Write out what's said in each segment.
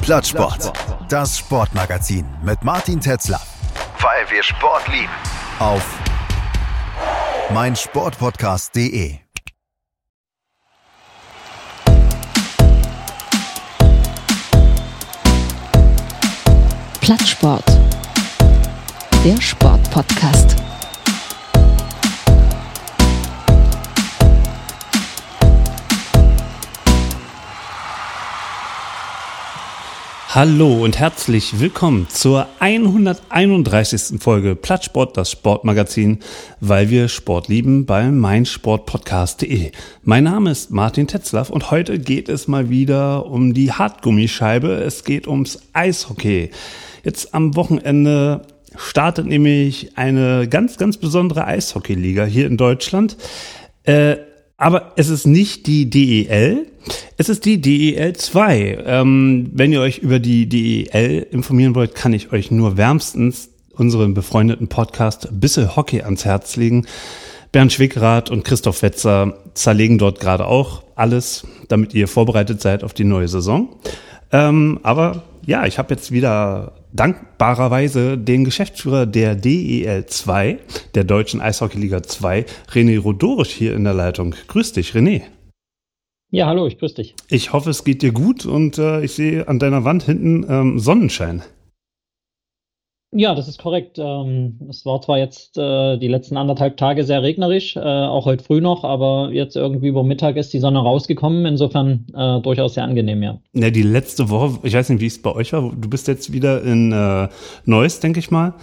Plattsport. Das Sportmagazin mit Martin Tetzler. Weil wir Sport lieben. Auf meinsportpodcast.de. Plattsport. Der Sportpodcast. Hallo und herzlich willkommen zur 131. Folge Plattsport, das Sportmagazin, weil wir Sport lieben bei meinsportpodcast.de. Mein Name ist Martin Tetzlaff und heute geht es mal wieder um die Hartgummischeibe. Es geht ums Eishockey. Jetzt am Wochenende startet nämlich eine ganz, ganz besondere Eishockeyliga hier in Deutschland. Aber es ist nicht die DEL, es ist die DEL 2. Wenn ihr euch über die DEL informieren wollt, kann ich euch nur wärmstens unseren befreundeten Podcast Bissel Hockey ans Herz legen. Bernd Schwickerath und Christoph Wetzer zerlegen dort gerade auch alles, damit ihr vorbereitet seid auf die neue Saison. Aber ja, ich habe jetzt wieder dankbarerweise den Geschäftsführer der DEL 2, der Deutschen Eishockeyliga 2, René Rodorisch hier in der Leitung. Grüß dich, René. Ja, hallo, ich grüß dich. Ich hoffe, es geht dir gut und ich sehe an deiner Wand hinten Sonnenschein. Ja, das ist korrekt. Es war zwar jetzt die letzten 1,5 Tage sehr regnerisch, auch heute früh noch, aber jetzt irgendwie über Mittag ist die Sonne rausgekommen. Insofern durchaus sehr angenehm, ja. Ja, die letzte Woche, ich weiß nicht, wie es bei euch war, du bist jetzt wieder in Neuss, denke ich mal.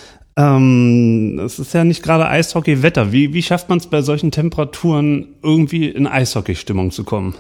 Es ist ja nicht gerade Eishockey-Wetter. Wie schafft man es bei solchen Temperaturen irgendwie in Eishockey-Stimmung zu kommen?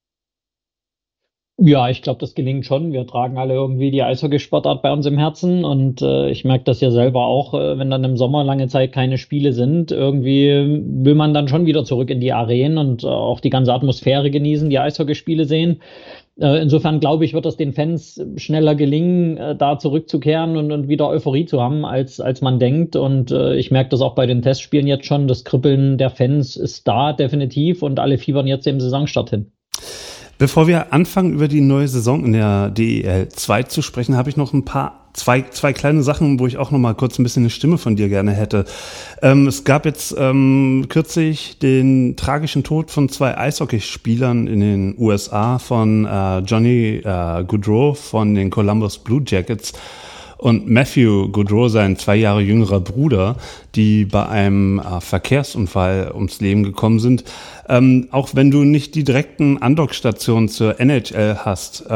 Ja, ich glaube, das gelingt schon. Wir tragen alle irgendwie die Eishockeysportart bei uns im Herzen und ich merke das ja selber auch, wenn dann im Sommer lange Zeit keine Spiele sind. Irgendwie will man dann schon wieder zurück in die Arenen und auch die ganze Atmosphäre genießen, die Eishockeyspiele sehen. Insofern glaube ich, wird es den Fans schneller gelingen, da zurückzukehren und wieder Euphorie zu haben, als man denkt. Und ich merke das auch bei den Testspielen jetzt schon. Das Kribbeln der Fans ist da definitiv und alle fiebern jetzt dem Saisonstart hin. Bevor wir anfangen, über die neue Saison in der DEL 2 zu sprechen, habe ich noch zwei kleine Sachen, wo ich auch noch mal kurz ein bisschen eine Stimme von dir gerne hätte. Es gab jetzt kürzlich den tragischen Tod von 2 Eishockeyspielern in den USA, von Johnny Gaudreau von den Columbus Blue Jackets und Matthew Gaudreau, sein 2 Jahre jüngerer Bruder, die bei einem Verkehrsunfall ums Leben gekommen sind. Auch wenn du nicht die direkten Andockstationen zur NHL hast,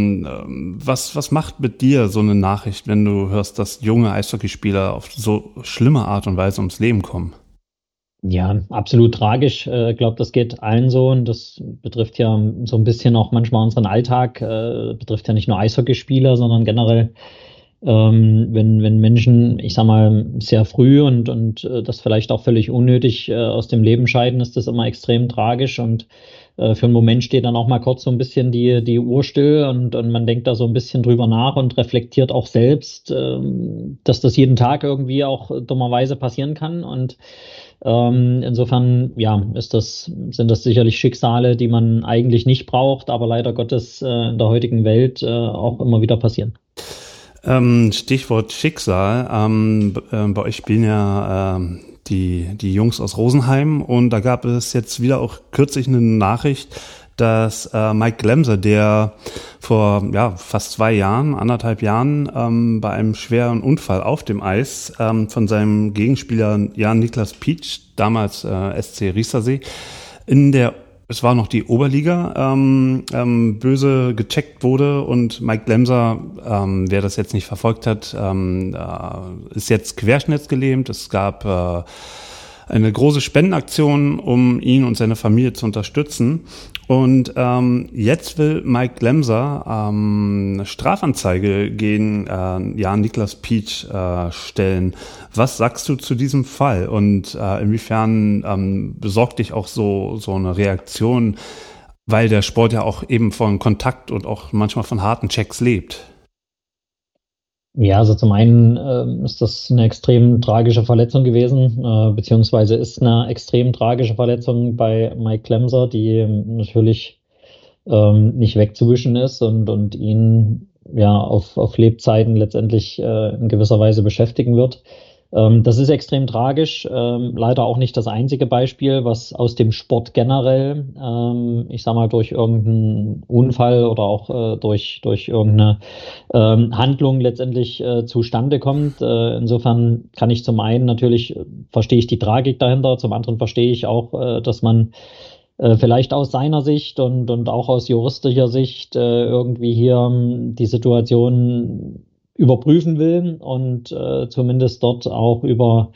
was macht mit dir so eine Nachricht, wenn du hörst, dass junge Eishockeyspieler auf so schlimme Art und Weise ums Leben kommen? Ja, absolut tragisch. Ich glaube, das geht allen so und das betrifft ja so ein bisschen auch manchmal unseren Alltag. Betrifft ja nicht nur Eishockeyspieler, sondern generell wenn Menschen, ich sag mal, sehr früh und das vielleicht auch völlig unnötig aus dem Leben scheiden, ist das immer extrem tragisch und für einen Moment steht dann auch mal kurz so ein bisschen die Uhr still und man denkt da so ein bisschen drüber nach und reflektiert auch selbst, dass das jeden Tag irgendwie auch dummerweise passieren kann und insofern, ja, sind das sicherlich Schicksale, die man eigentlich nicht braucht, aber leider Gottes in der heutigen Welt auch immer wieder passieren. Stichwort Schicksal. Bei euch spielen ja die Jungs aus Rosenheim und da gab es jetzt wieder auch kürzlich eine Nachricht, dass Mike Glemser, der vor fast 1,5 Jahren bei einem schweren Unfall auf dem Eis von seinem Gegenspieler Jan-Niklas Pietsch, damals SC Riesersee, es war noch die Oberliga, böse gecheckt wurde und Mike Glemser, wer das jetzt nicht verfolgt hat, ist jetzt querschnittsgelähmt. Es gab eine große Spendenaktion, um ihn und seine Familie zu unterstützen. Und jetzt will Mike Glemser Strafanzeige gegen Jan-Niklas Pietsch stellen. Was sagst du zu diesem Fall? Und inwiefern besorgt dich auch so eine Reaktion, weil der Sport ja auch eben von Kontakt und auch manchmal von harten Checks lebt? Ja, also zum einen ist das eine extrem tragische Verletzung gewesen, beziehungsweise ist eine extrem tragische Verletzung bei Mike Glemser, die natürlich nicht wegzuwischen ist und ihn auf Lebzeiten letztendlich in gewisser Weise beschäftigen wird. Das ist extrem tragisch. Leider auch nicht das einzige Beispiel, was aus dem Sport generell, ich sag mal, durch irgendeinen Unfall oder auch durch irgendeine Handlung letztendlich zustande kommt. Insofern kann ich zum einen natürlich, verstehe ich die Tragik dahinter, zum anderen verstehe ich auch, dass man vielleicht aus seiner Sicht und auch aus juristischer Sicht irgendwie hier die Situation überprüfen will und zumindest dort auch über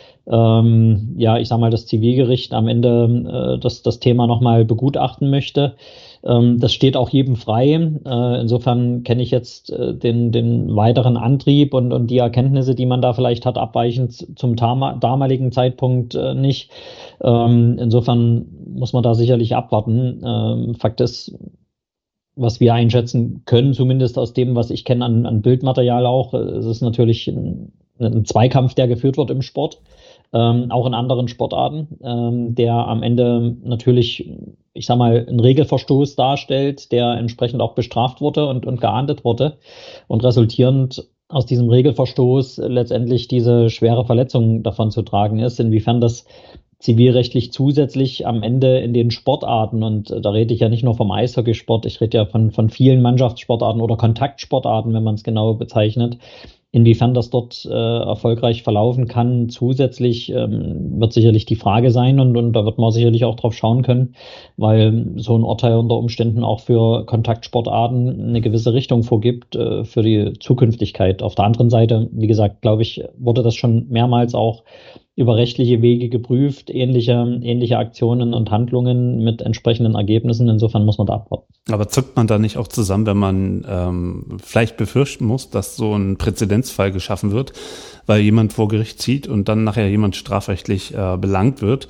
ich sag mal, das Zivilgericht am Ende das Thema nochmal begutachten möchte. Das steht auch jedem frei. Insofern kenne ich jetzt den weiteren Antrieb und die Erkenntnisse, die man da vielleicht hat, abweichend zum damaligen Zeitpunkt nicht. Insofern muss man da sicherlich abwarten. Fakt ist, was wir einschätzen können, zumindest aus dem, was ich kenne an Bildmaterial auch, es ist natürlich ein Zweikampf, der geführt wird im Sport, auch in anderen Sportarten, der am Ende natürlich, ich sag mal, einen Regelverstoß darstellt, der entsprechend auch bestraft wurde und geahndet wurde und resultierend aus diesem Regelverstoß letztendlich diese schwere Verletzung davon zu tragen ist. Inwiefern das zivilrechtlich zusätzlich am Ende in den Sportarten, und da rede ich ja nicht nur vom Eishockeysport, ich rede ja von vielen Mannschaftssportarten oder Kontaktsportarten, wenn man es genau bezeichnet, inwiefern das dort erfolgreich verlaufen kann. Zusätzlich wird sicherlich die Frage sein und da wird man sicherlich auch drauf schauen können, weil so ein Urteil unter Umständen auch für Kontaktsportarten eine gewisse Richtung vorgibt für die Zukünftigkeit. Auf der anderen Seite, wie gesagt, glaube ich, wurde das schon mehrmals auch über rechtliche Wege geprüft, ähnliche Aktionen und Handlungen mit entsprechenden Ergebnissen. Insofern muss man da abwarten. Aber zuckt man da nicht auch zusammen, wenn man vielleicht befürchten muss, dass so ein Präzedenzfall geschaffen wird, weil jemand vor Gericht zieht und dann nachher jemand strafrechtlich belangt wird,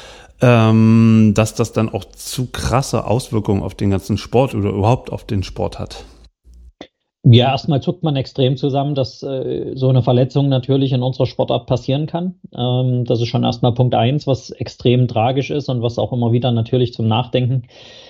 dass das dann auch zu krasse Auswirkungen auf den ganzen Sport oder überhaupt auf den Sport hat? Ja, erstmal zuckt man extrem zusammen, dass so eine Verletzung natürlich in unserer Sportart passieren kann. Das ist schon erstmal Punkt 1, was extrem tragisch ist und was auch immer wieder natürlich zum Nachdenken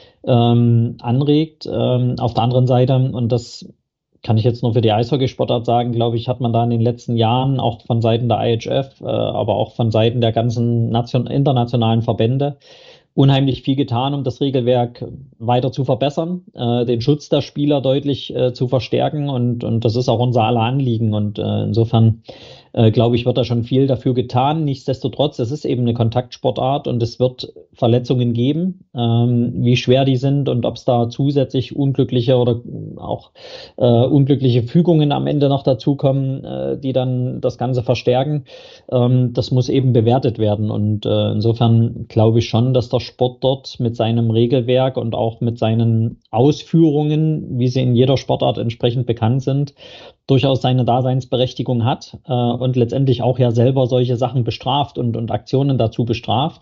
anregt. Auf der anderen Seite, und das kann ich jetzt nur für die Eishockeysportart sagen, glaube ich, hat man da in den letzten Jahren auch von Seiten der IHF, aber auch von Seiten der ganzen internationalen Verbände unheimlich viel getan, um das Regelwerk weiter zu verbessern, den Schutz der Spieler deutlich zu verstärken und das ist auch unser aller Anliegen und insofern glaube ich, wird da schon viel dafür getan. Nichtsdestotrotz, es ist eben eine Kontaktsportart und es wird Verletzungen geben, wie schwer die sind und ob es da zusätzlich unglückliche oder auch unglückliche Fügungen am Ende noch dazukommen, die dann das Ganze verstärken. Das muss eben bewertet werden und insofern glaube ich schon, dass der Sport dort mit seinem Regelwerk und auch mit seinen Ausführungen, wie sie in jeder Sportart entsprechend bekannt sind, durchaus seine Daseinsberechtigung hat und letztendlich auch ja selber solche Sachen bestraft und Aktionen dazu bestraft.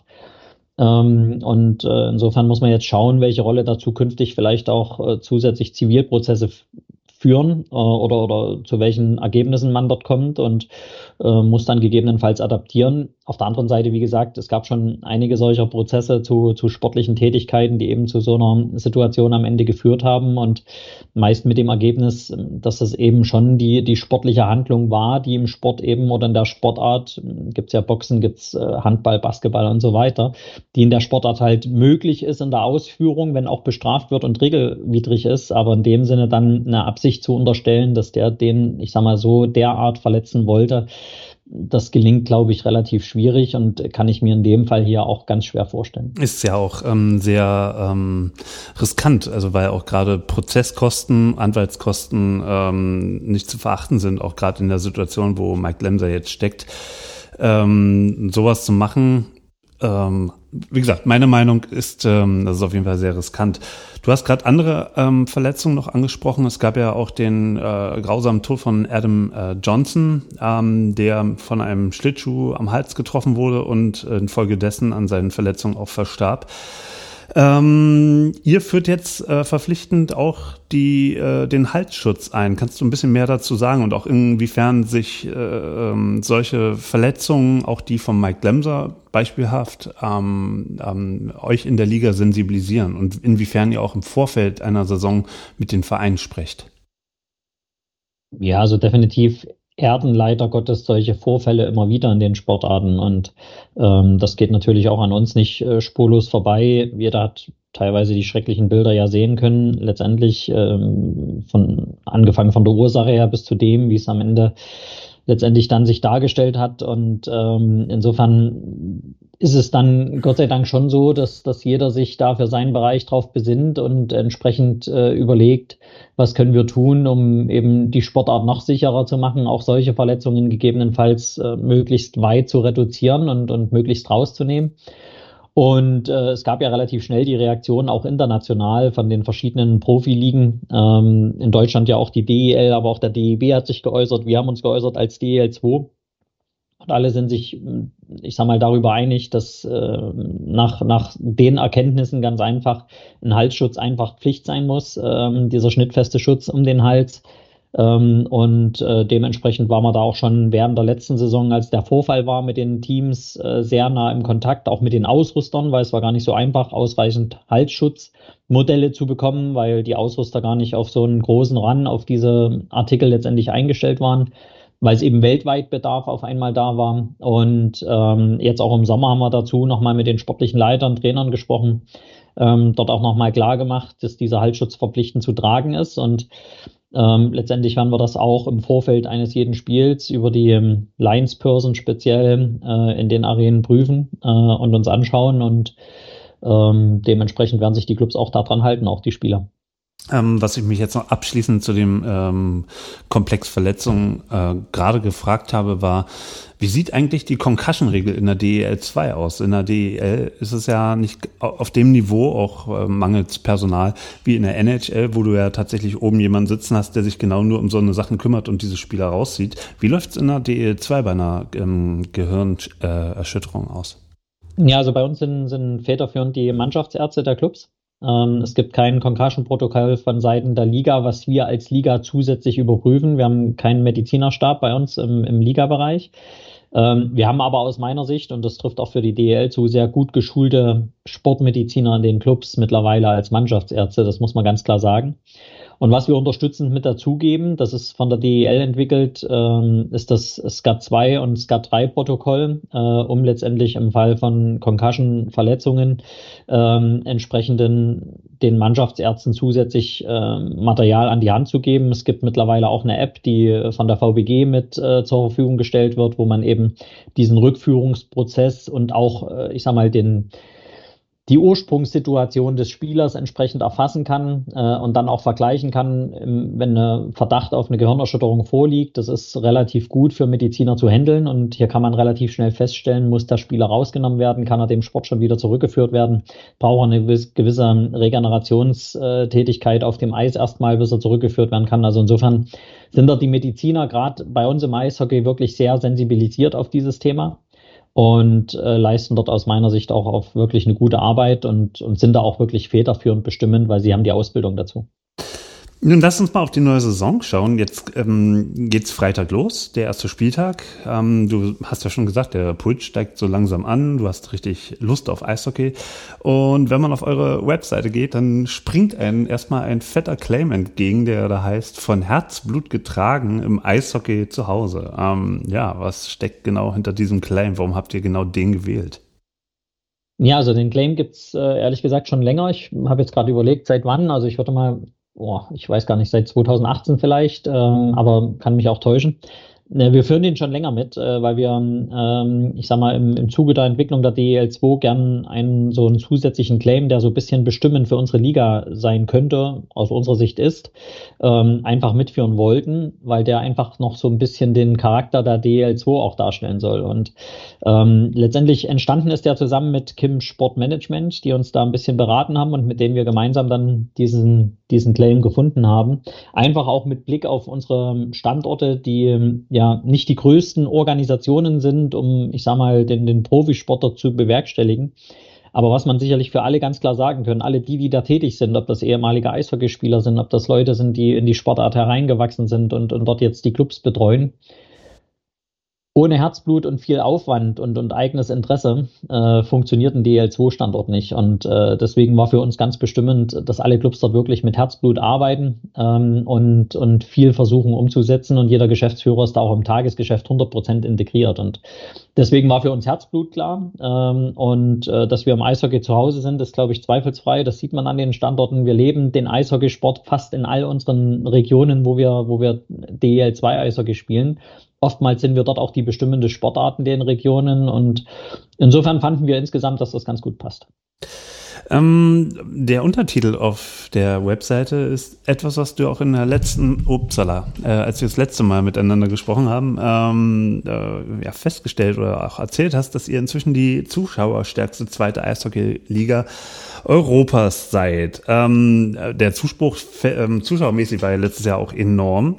Insofern muss man jetzt schauen, welche Rolle dazu künftig vielleicht auch zusätzlich Zivilprozesse führen oder zu welchen Ergebnissen man dort kommt und muss dann gegebenenfalls adaptieren. Auf der anderen Seite, wie gesagt, es gab schon einige solcher Prozesse zu sportlichen Tätigkeiten, die eben zu so einer Situation am Ende geführt haben und meist mit dem Ergebnis, dass es eben schon die sportliche Handlung war, die im Sport eben oder in der Sportart, gibt's ja Boxen, gibt's Handball, Basketball und so weiter, die in der Sportart halt möglich ist in der Ausführung, wenn auch bestraft wird und regelwidrig ist, aber in dem Sinne dann eine Absicht zu unterstellen, dass der den, ich sag mal so, derart verletzen wollte, das gelingt, glaube ich, relativ schwierig und kann ich mir in dem Fall hier auch ganz schwer vorstellen. Ist ja auch sehr riskant, also weil auch gerade Prozesskosten, Anwaltskosten nicht zu verachten sind, auch gerade in der Situation, wo Mike Glemser jetzt steckt. Sowas zu machen, wie gesagt, meine Meinung ist, das ist auf jeden Fall sehr riskant. Du hast gerade andere Verletzungen noch angesprochen. Es gab ja auch den grausamen Tod von Adam Johnson, der von einem Schlittschuh am Hals getroffen wurde und infolgedessen an seinen Verletzungen auch verstarb. Ihr führt jetzt verpflichtend auch den Halsschutz ein. Kannst du ein bisschen mehr dazu sagen und auch inwiefern sich solche Verletzungen, auch die von Mike Glemser beispielhaft, euch in der Liga sensibilisieren und inwiefern ihr auch im Vorfeld einer Saison mit den Vereinen sprecht? Ja, also definitiv erden leider Gottes solche Vorfälle immer wieder in den Sportarten und das geht natürlich auch an uns nicht spurlos vorbei. Jeder hat teilweise die schrecklichen Bilder ja sehen können, letztendlich angefangen von der Ursache her bis zu dem, wie es am Ende letztendlich dann sich dargestellt hat. Und insofern ist es dann Gott sei Dank schon so, dass jeder sich da für seinen Bereich drauf besinnt und entsprechend überlegt, was können wir tun, um eben die Sportart noch sicherer zu machen, auch solche Verletzungen gegebenenfalls möglichst weit zu reduzieren und möglichst rauszunehmen. Und es gab ja relativ schnell die Reaktion auch international von den verschiedenen Profiligen. In Deutschland ja auch die DEL, aber auch der DEB hat sich geäußert. Wir haben uns geäußert als DEL2. Und alle sind sich, ich sag mal, darüber einig, dass nach den Erkenntnissen ganz einfach ein Halsschutz einfach Pflicht sein muss, dieser schnittfeste Schutz um den Hals. Dementsprechend waren wir da auch schon während der letzten Saison, als der Vorfall war, mit den Teams sehr nah im Kontakt, auch mit den Ausrüstern, weil es war gar nicht so einfach, ausreichend Halsschutzmodelle zu bekommen, weil die Ausrüster gar nicht auf so einen großen Run auf diese Artikel letztendlich eingestellt waren, weil es eben weltweit Bedarf auf einmal da war. Und jetzt auch im Sommer haben wir dazu nochmal mit den sportlichen Leitern, Trainern gesprochen, dort auch nochmal klar gemacht, dass dieser Halsschutz verpflichtend zu tragen ist. Und letztendlich werden wir das auch im Vorfeld eines jeden Spiels über die Linesperson speziell in den Arenen prüfen und uns anschauen. Und dementsprechend werden sich die Clubs auch daran halten, auch die Spieler. Was ich mich jetzt noch abschließend zu dem Komplex Verletzungen gerade gefragt habe, war, wie sieht eigentlich die Concussion-Regel in der DEL 2 aus? In der DEL ist es ja nicht auf dem Niveau, auch mangels Personal, wie in der NHL, wo du ja tatsächlich oben jemanden sitzen hast, der sich genau nur um so eine Sachen kümmert und diese Spieler rauszieht. Wie läuft es in der DEL 2 bei einer Gehirnerschütterung aus? Ja, also bei uns sind federführend die Mannschaftsärzte der Clubs. Es gibt kein Concussion-Protokoll von Seiten der Liga, was wir als Liga zusätzlich überprüfen. Wir haben keinen Medizinerstab bei uns im Ligabereich. Wir haben aber aus meiner Sicht, und das trifft auch für die DEL zu, sehr gut geschulte Sportmediziner in den Clubs mittlerweile als Mannschaftsärzte. Das muss man ganz klar sagen. Und was wir unterstützend mit dazugeben, das ist von der DEL entwickelt, ist das SCAT-2 und SCAT-3-Protokoll, um letztendlich im Fall von Concussion-Verletzungen entsprechenden den Mannschaftsärzten zusätzlich Material an die Hand zu geben. Es gibt mittlerweile auch eine App, die von der VBG mit zur Verfügung gestellt wird, wo man eben diesen Rückführungsprozess und auch, ich sag mal, die Ursprungssituation des Spielers entsprechend erfassen kann und dann auch vergleichen kann, wenn ein Verdacht auf eine Gehirnerschütterung vorliegt. Das ist relativ gut für Mediziner zu handeln und hier kann man relativ schnell feststellen, muss der Spieler rausgenommen werden, kann er dem Sport schon wieder zurückgeführt werden, braucht er eine gewisse Regenerationstätigkeit auf dem Eis erstmal, bis er zurückgeführt werden kann. Also insofern sind da die Mediziner gerade bei uns im Eishockey wirklich sehr sensibilisiert auf dieses Thema und leisten dort aus meiner Sicht auch wirklich eine gute Arbeit und sind da auch wirklich federführend bestimmend, weil sie haben die Ausbildung dazu. Nun lass uns mal auf die neue Saison schauen. Jetzt geht's Freitag los, der erste Spieltag. Du hast ja schon gesagt, der Puls steigt so langsam an. Du hast richtig Lust auf Eishockey. Und wenn man auf eure Webseite geht, dann springt einem erstmal ein fetter Claim entgegen, der da heißt, von Herzblut getragen im Eishockey zu Hause. Ja, was steckt genau hinter diesem Claim? Warum habt ihr genau den gewählt? Ja, also den Claim gibt's ehrlich gesagt schon länger. Ich habe jetzt gerade überlegt, seit wann. Also ich würde mal ich weiß gar nicht, seit 2018 vielleicht, aber kann mich auch täuschen. Wir führen den schon länger mit, weil wir, ich sag mal, im Zuge der Entwicklung der DEL2 gern so einen zusätzlichen Claim, der so ein bisschen bestimmend für unsere Liga sein könnte, aus unserer Sicht ist, einfach mitführen wollten, weil der einfach noch so ein bisschen den Charakter der DEL2 auch darstellen soll. Und letztendlich entstanden ist der zusammen mit Kim Sportmanagement, die uns da ein bisschen beraten haben und mit denen wir gemeinsam dann diesen Claim gefunden haben. Einfach auch mit Blick auf unsere Standorte, die ja nicht die größten Organisationen sind, um, ich sag mal, den Profisport dort zu bewerkstelligen. Aber was man sicherlich für alle ganz klar sagen können, alle die da tätig sind, ob das ehemalige Eishockeyspieler sind, ob das Leute sind, die in die Sportart hereingewachsen sind und dort jetzt die Clubs betreuen, ohne Herzblut und viel Aufwand und eigenes Interesse funktioniert ein DL2-Standort nicht. Und deswegen war für uns ganz bestimmend, dass alle Clubs dort wirklich mit Herzblut arbeiten und viel versuchen umzusetzen. Und jeder Geschäftsführer ist da auch im Tagesgeschäft 100% integriert. Und deswegen war für uns Herzblut klar. Dass wir im Eishockey zu Hause sind, ist, glaube ich, zweifelsfrei. Das sieht man an den Standorten. Wir leben den Eishockeysport fast in all unseren Regionen, wo wir DEL2-Eishockey spielen. Oftmals sind wir dort auch die bestimmende Sportart in den Regionen und insofern fanden wir insgesamt, dass das ganz gut passt. Der Untertitel auf der Webseite ist etwas, was du auch in der letzten, als wir das letzte Mal miteinander gesprochen haben, festgestellt oder auch erzählt hast, dass ihr inzwischen die zuschauerstärkste zweite Eishockey-Liga Europas seid. Der Zuspruch zuschauermäßig war ja letztes Jahr auch enorm.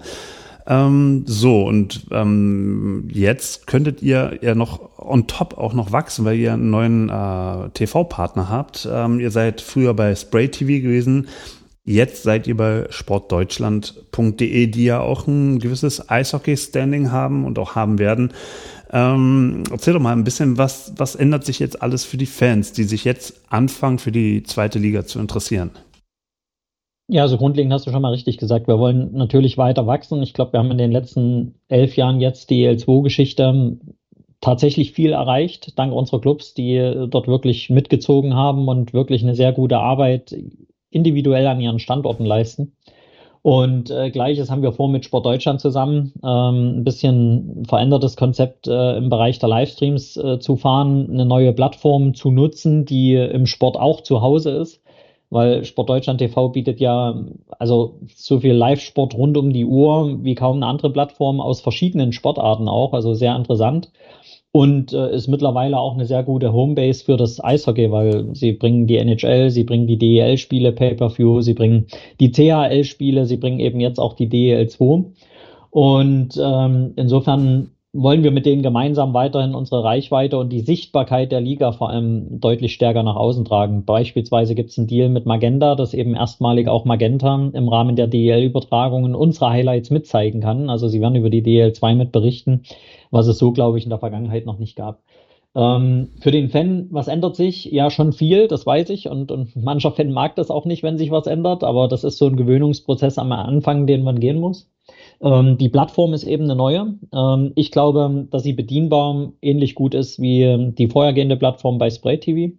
Jetzt könntet ihr ja noch on top auch noch wachsen, weil ihr einen neuen TV-Partner habt. Ihr seid früher bei Spray TV gewesen, jetzt seid ihr bei sportdeutschland.de, die ja auch ein gewisses Eishockey-Standing haben und auch haben werden. Erzähl doch mal ein bisschen, was ändert sich jetzt alles für die Fans, die sich jetzt anfangen, für die zweite Liga zu interessieren? Ja, also grundlegend hast du schon mal richtig gesagt. Wir wollen natürlich weiter wachsen. Ich glaube, wir haben in den letzten 11 Jahren jetzt die EL2-Geschichte tatsächlich viel erreicht, dank unserer Clubs, die dort wirklich mitgezogen haben und wirklich eine sehr gute Arbeit individuell an ihren Standorten leisten. Und Gleiches haben wir vor mit Sport Deutschland zusammen, ein bisschen verändertes Konzept im Bereich der Livestreams zu fahren, eine neue Plattform zu nutzen, die im Sport auch zu Hause ist. Weil Sport Deutschland TV bietet ja also so viel Live-Sport rund um die Uhr wie kaum eine andere Plattform aus verschiedenen Sportarten auch, also sehr interessant. Und ist mittlerweile auch eine sehr gute Homebase für das Eishockey, weil sie bringen die NHL, sie bringen die DEL-Spiele Pay-Per-View, sie bringen die CHL-Spiele, sie bringen eben jetzt auch die DEL2. Und insofern wollen wir mit denen gemeinsam weiterhin unsere Reichweite und die Sichtbarkeit der Liga vor allem deutlich stärker nach außen tragen. Beispielsweise gibt es einen Deal mit Magenta, dass eben erstmalig auch Magenta im Rahmen der DEL-Übertragungen unsere Highlights mitzeigen kann. Also sie werden über die DEL2 mit berichten, was es so, glaube ich, in der Vergangenheit noch nicht gab. Für den Fan, was ändert sich? Ja, schon viel, das weiß ich. Und mancher Fan mag das auch nicht, wenn sich was ändert, aber das ist so ein Gewöhnungsprozess am Anfang, den man gehen muss. Die Plattform ist eben eine neue. Ich glaube, dass sie bedienbar ähnlich gut ist wie die vorhergehende Plattform bei Spray TV.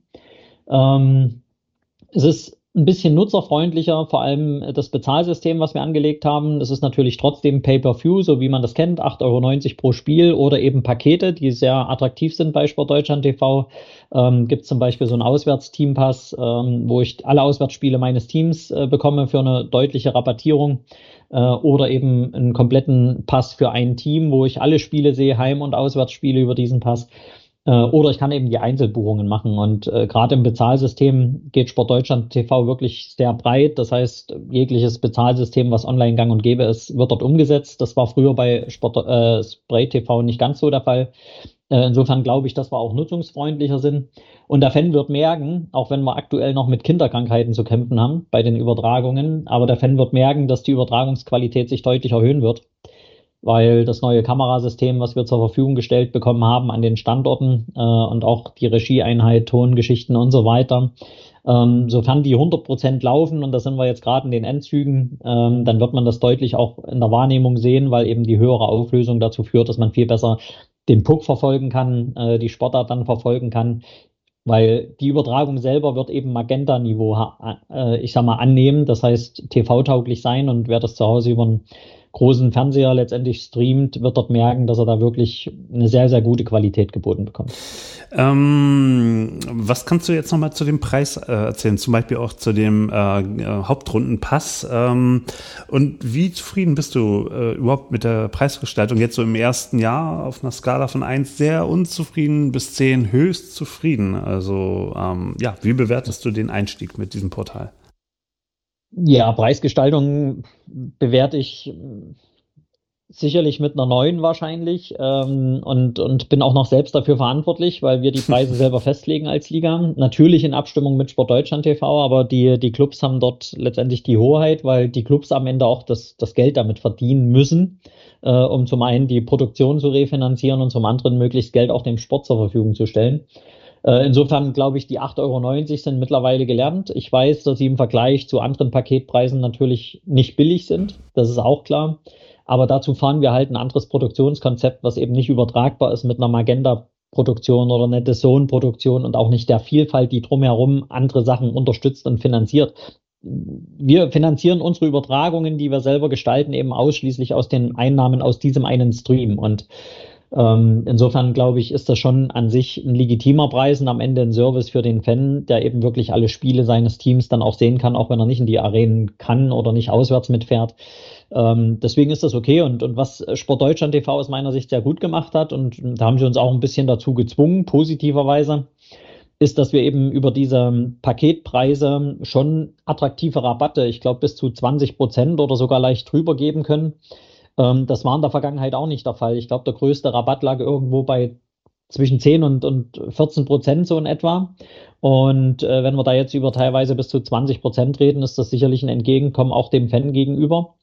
Es ist ein bisschen nutzerfreundlicher, vor allem das Bezahlsystem, was wir angelegt haben. Das ist natürlich trotzdem Pay-Per-View, so wie man das kennt, 8,90 € pro Spiel oder eben Pakete, die sehr attraktiv sind bei Sport Deutschland TV. Gibt zum Beispiel so einen Auswärtsteampass, wo ich alle Auswärtsspiele meines Teams bekomme für eine deutliche Rabattierung. Oder eben einen kompletten Pass für ein Team, wo ich alle Spiele sehe, Heim- und Auswärtsspiele über diesen Pass. Oder ich kann eben die Einzelbuchungen machen. Und gerade im Bezahlsystem geht Sport Deutschland TV wirklich sehr breit. Das heißt, jegliches Bezahlsystem, was online gang und gäbe ist, wird dort umgesetzt. Das war früher bei Spray TV nicht ganz so der Fall. Insofern glaube ich, dass wir auch nutzungsfreundlicher sind. Und der Fan wird merken, auch wenn wir aktuell noch mit Kinderkrankheiten zu kämpfen haben bei den Übertragungen, aber der Fan wird merken, dass die Übertragungsqualität sich deutlich erhöhen wird, weil das neue Kamerasystem, was wir zur Verfügung gestellt bekommen haben an den Standorten und auch die Regieeinheit, Tongeschichten und so weiter, sofern die 100% laufen, und da sind wir jetzt gerade in den Endzügen, dann wird man das deutlich auch in der Wahrnehmung sehen, weil eben die höhere Auflösung dazu führt, dass man viel besser den Puck verfolgen kann, die Sportart dann verfolgen kann, weil die Übertragung selber wird eben Magenta-Niveau, annehmen, das heißt TV-tauglich sein, und wer das zu Hause über einen großen Fernseher letztendlich streamt, wird dort merken, dass er da wirklich eine sehr, sehr gute Qualität geboten bekommt. Was kannst du jetzt nochmal zu dem Preis erzählen? Zum Beispiel auch zu dem Hauptrundenpass. Und wie zufrieden bist du überhaupt mit der Preisgestaltung jetzt so im ersten Jahr auf einer Skala von 1 sehr unzufrieden bis 10 höchst zufrieden? Also wie bewertest du den Einstieg mit diesem Portal? Ja, Preisgestaltung bewerte ich sicherlich mit einer 9 wahrscheinlich und bin auch noch selbst dafür verantwortlich, weil wir die Preise selber festlegen als Liga. Natürlich in Abstimmung mit Sportdeutschland TV, aber die Clubs haben dort letztendlich die Hoheit, weil die Clubs am Ende auch das Geld damit verdienen müssen, um zum einen die Produktion zu refinanzieren und zum anderen möglichst Geld auch dem Sport zur Verfügung zu stellen. Insofern glaube ich, die 8,90 € sind mittlerweile gelernt. Ich weiß, dass sie im Vergleich zu anderen Paketpreisen natürlich nicht billig sind. Das ist auch klar. Aber dazu fahren wir halt ein anderes Produktionskonzept, was eben nicht übertragbar ist mit einer Magenta-Produktion oder einer DAZN-Produktion und auch nicht der Vielfalt, die drumherum andere Sachen unterstützt und finanziert. Wir finanzieren unsere Übertragungen, die wir selber gestalten, eben ausschließlich aus den Einnahmen aus diesem einen Stream. Und insofern glaube ich, ist das schon an sich ein legitimer Preis und am Ende ein Service für den Fan, der eben wirklich alle Spiele seines Teams dann auch sehen kann, auch wenn er nicht in die Arenen kann oder nicht auswärts mitfährt. Deswegen ist das okay und was Sportdeutschland TV aus meiner Sicht sehr gut gemacht hat und da haben sie uns auch ein bisschen dazu gezwungen, positiverweise, ist, dass wir eben über diese Paketpreise schon attraktive Rabatte, ich glaube bis zu 20% oder sogar leicht drüber geben können. Das war in der Vergangenheit auch nicht der Fall. Ich glaube, der größte Rabatt lag irgendwo bei zwischen 10 und 14% so in etwa. Und wenn wir da jetzt über teilweise bis zu 20% reden, ist das sicherlich ein Entgegenkommen auch dem Fan gegenüber.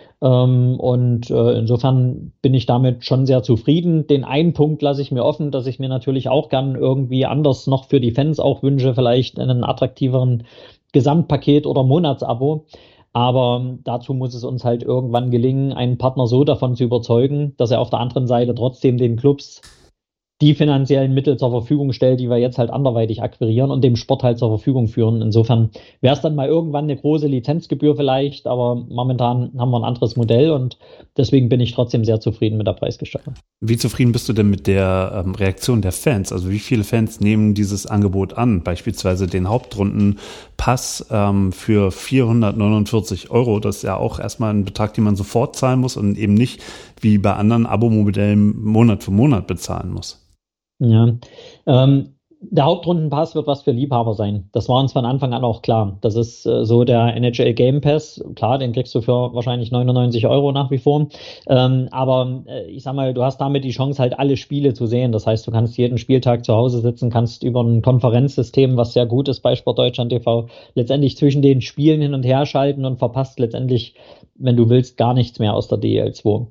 Insofern bin ich damit schon sehr zufrieden. Den einen Punkt lasse ich mir offen, dass ich mir natürlich auch gern irgendwie anders noch für die Fans auch wünsche, vielleicht einen attraktiveren Gesamtpaket oder Monatsabo. Aber dazu muss es uns halt irgendwann gelingen, einen Partner so davon zu überzeugen, dass er auf der anderen Seite trotzdem den Clubs die finanziellen Mittel zur Verfügung stellt, die wir jetzt halt anderweitig akquirieren und dem Sport halt zur Verfügung führen. Insofern wäre es dann mal irgendwann eine große Lizenzgebühr vielleicht, aber momentan haben wir ein anderes Modell und deswegen bin ich trotzdem sehr zufrieden mit der Preisgestaltung. Wie zufrieden bist du denn mit der Reaktion der Fans? Also wie viele Fans nehmen dieses Angebot an? Beispielsweise den Hauptrundenpass für 449 €. Das ist ja auch erstmal ein Betrag, den man sofort zahlen muss und eben nicht wie bei anderen Abo-Modellen Monat für Monat bezahlen muss. Ja, der Hauptrundenpass wird was für Liebhaber sein. Das war uns von Anfang an auch klar. Das ist so der NHL Game Pass. Klar, den kriegst du für wahrscheinlich 99 € nach wie vor. Aber ich sag mal, du hast damit die Chance, halt alle Spiele zu sehen. Das heißt, du kannst jeden Spieltag zu Hause sitzen, kannst über ein Konferenzsystem, was sehr gut ist bei Sportdeutschland TV, letztendlich zwischen den Spielen hin und her schalten und verpasst letztendlich, wenn du willst, gar nichts mehr aus der DEL2.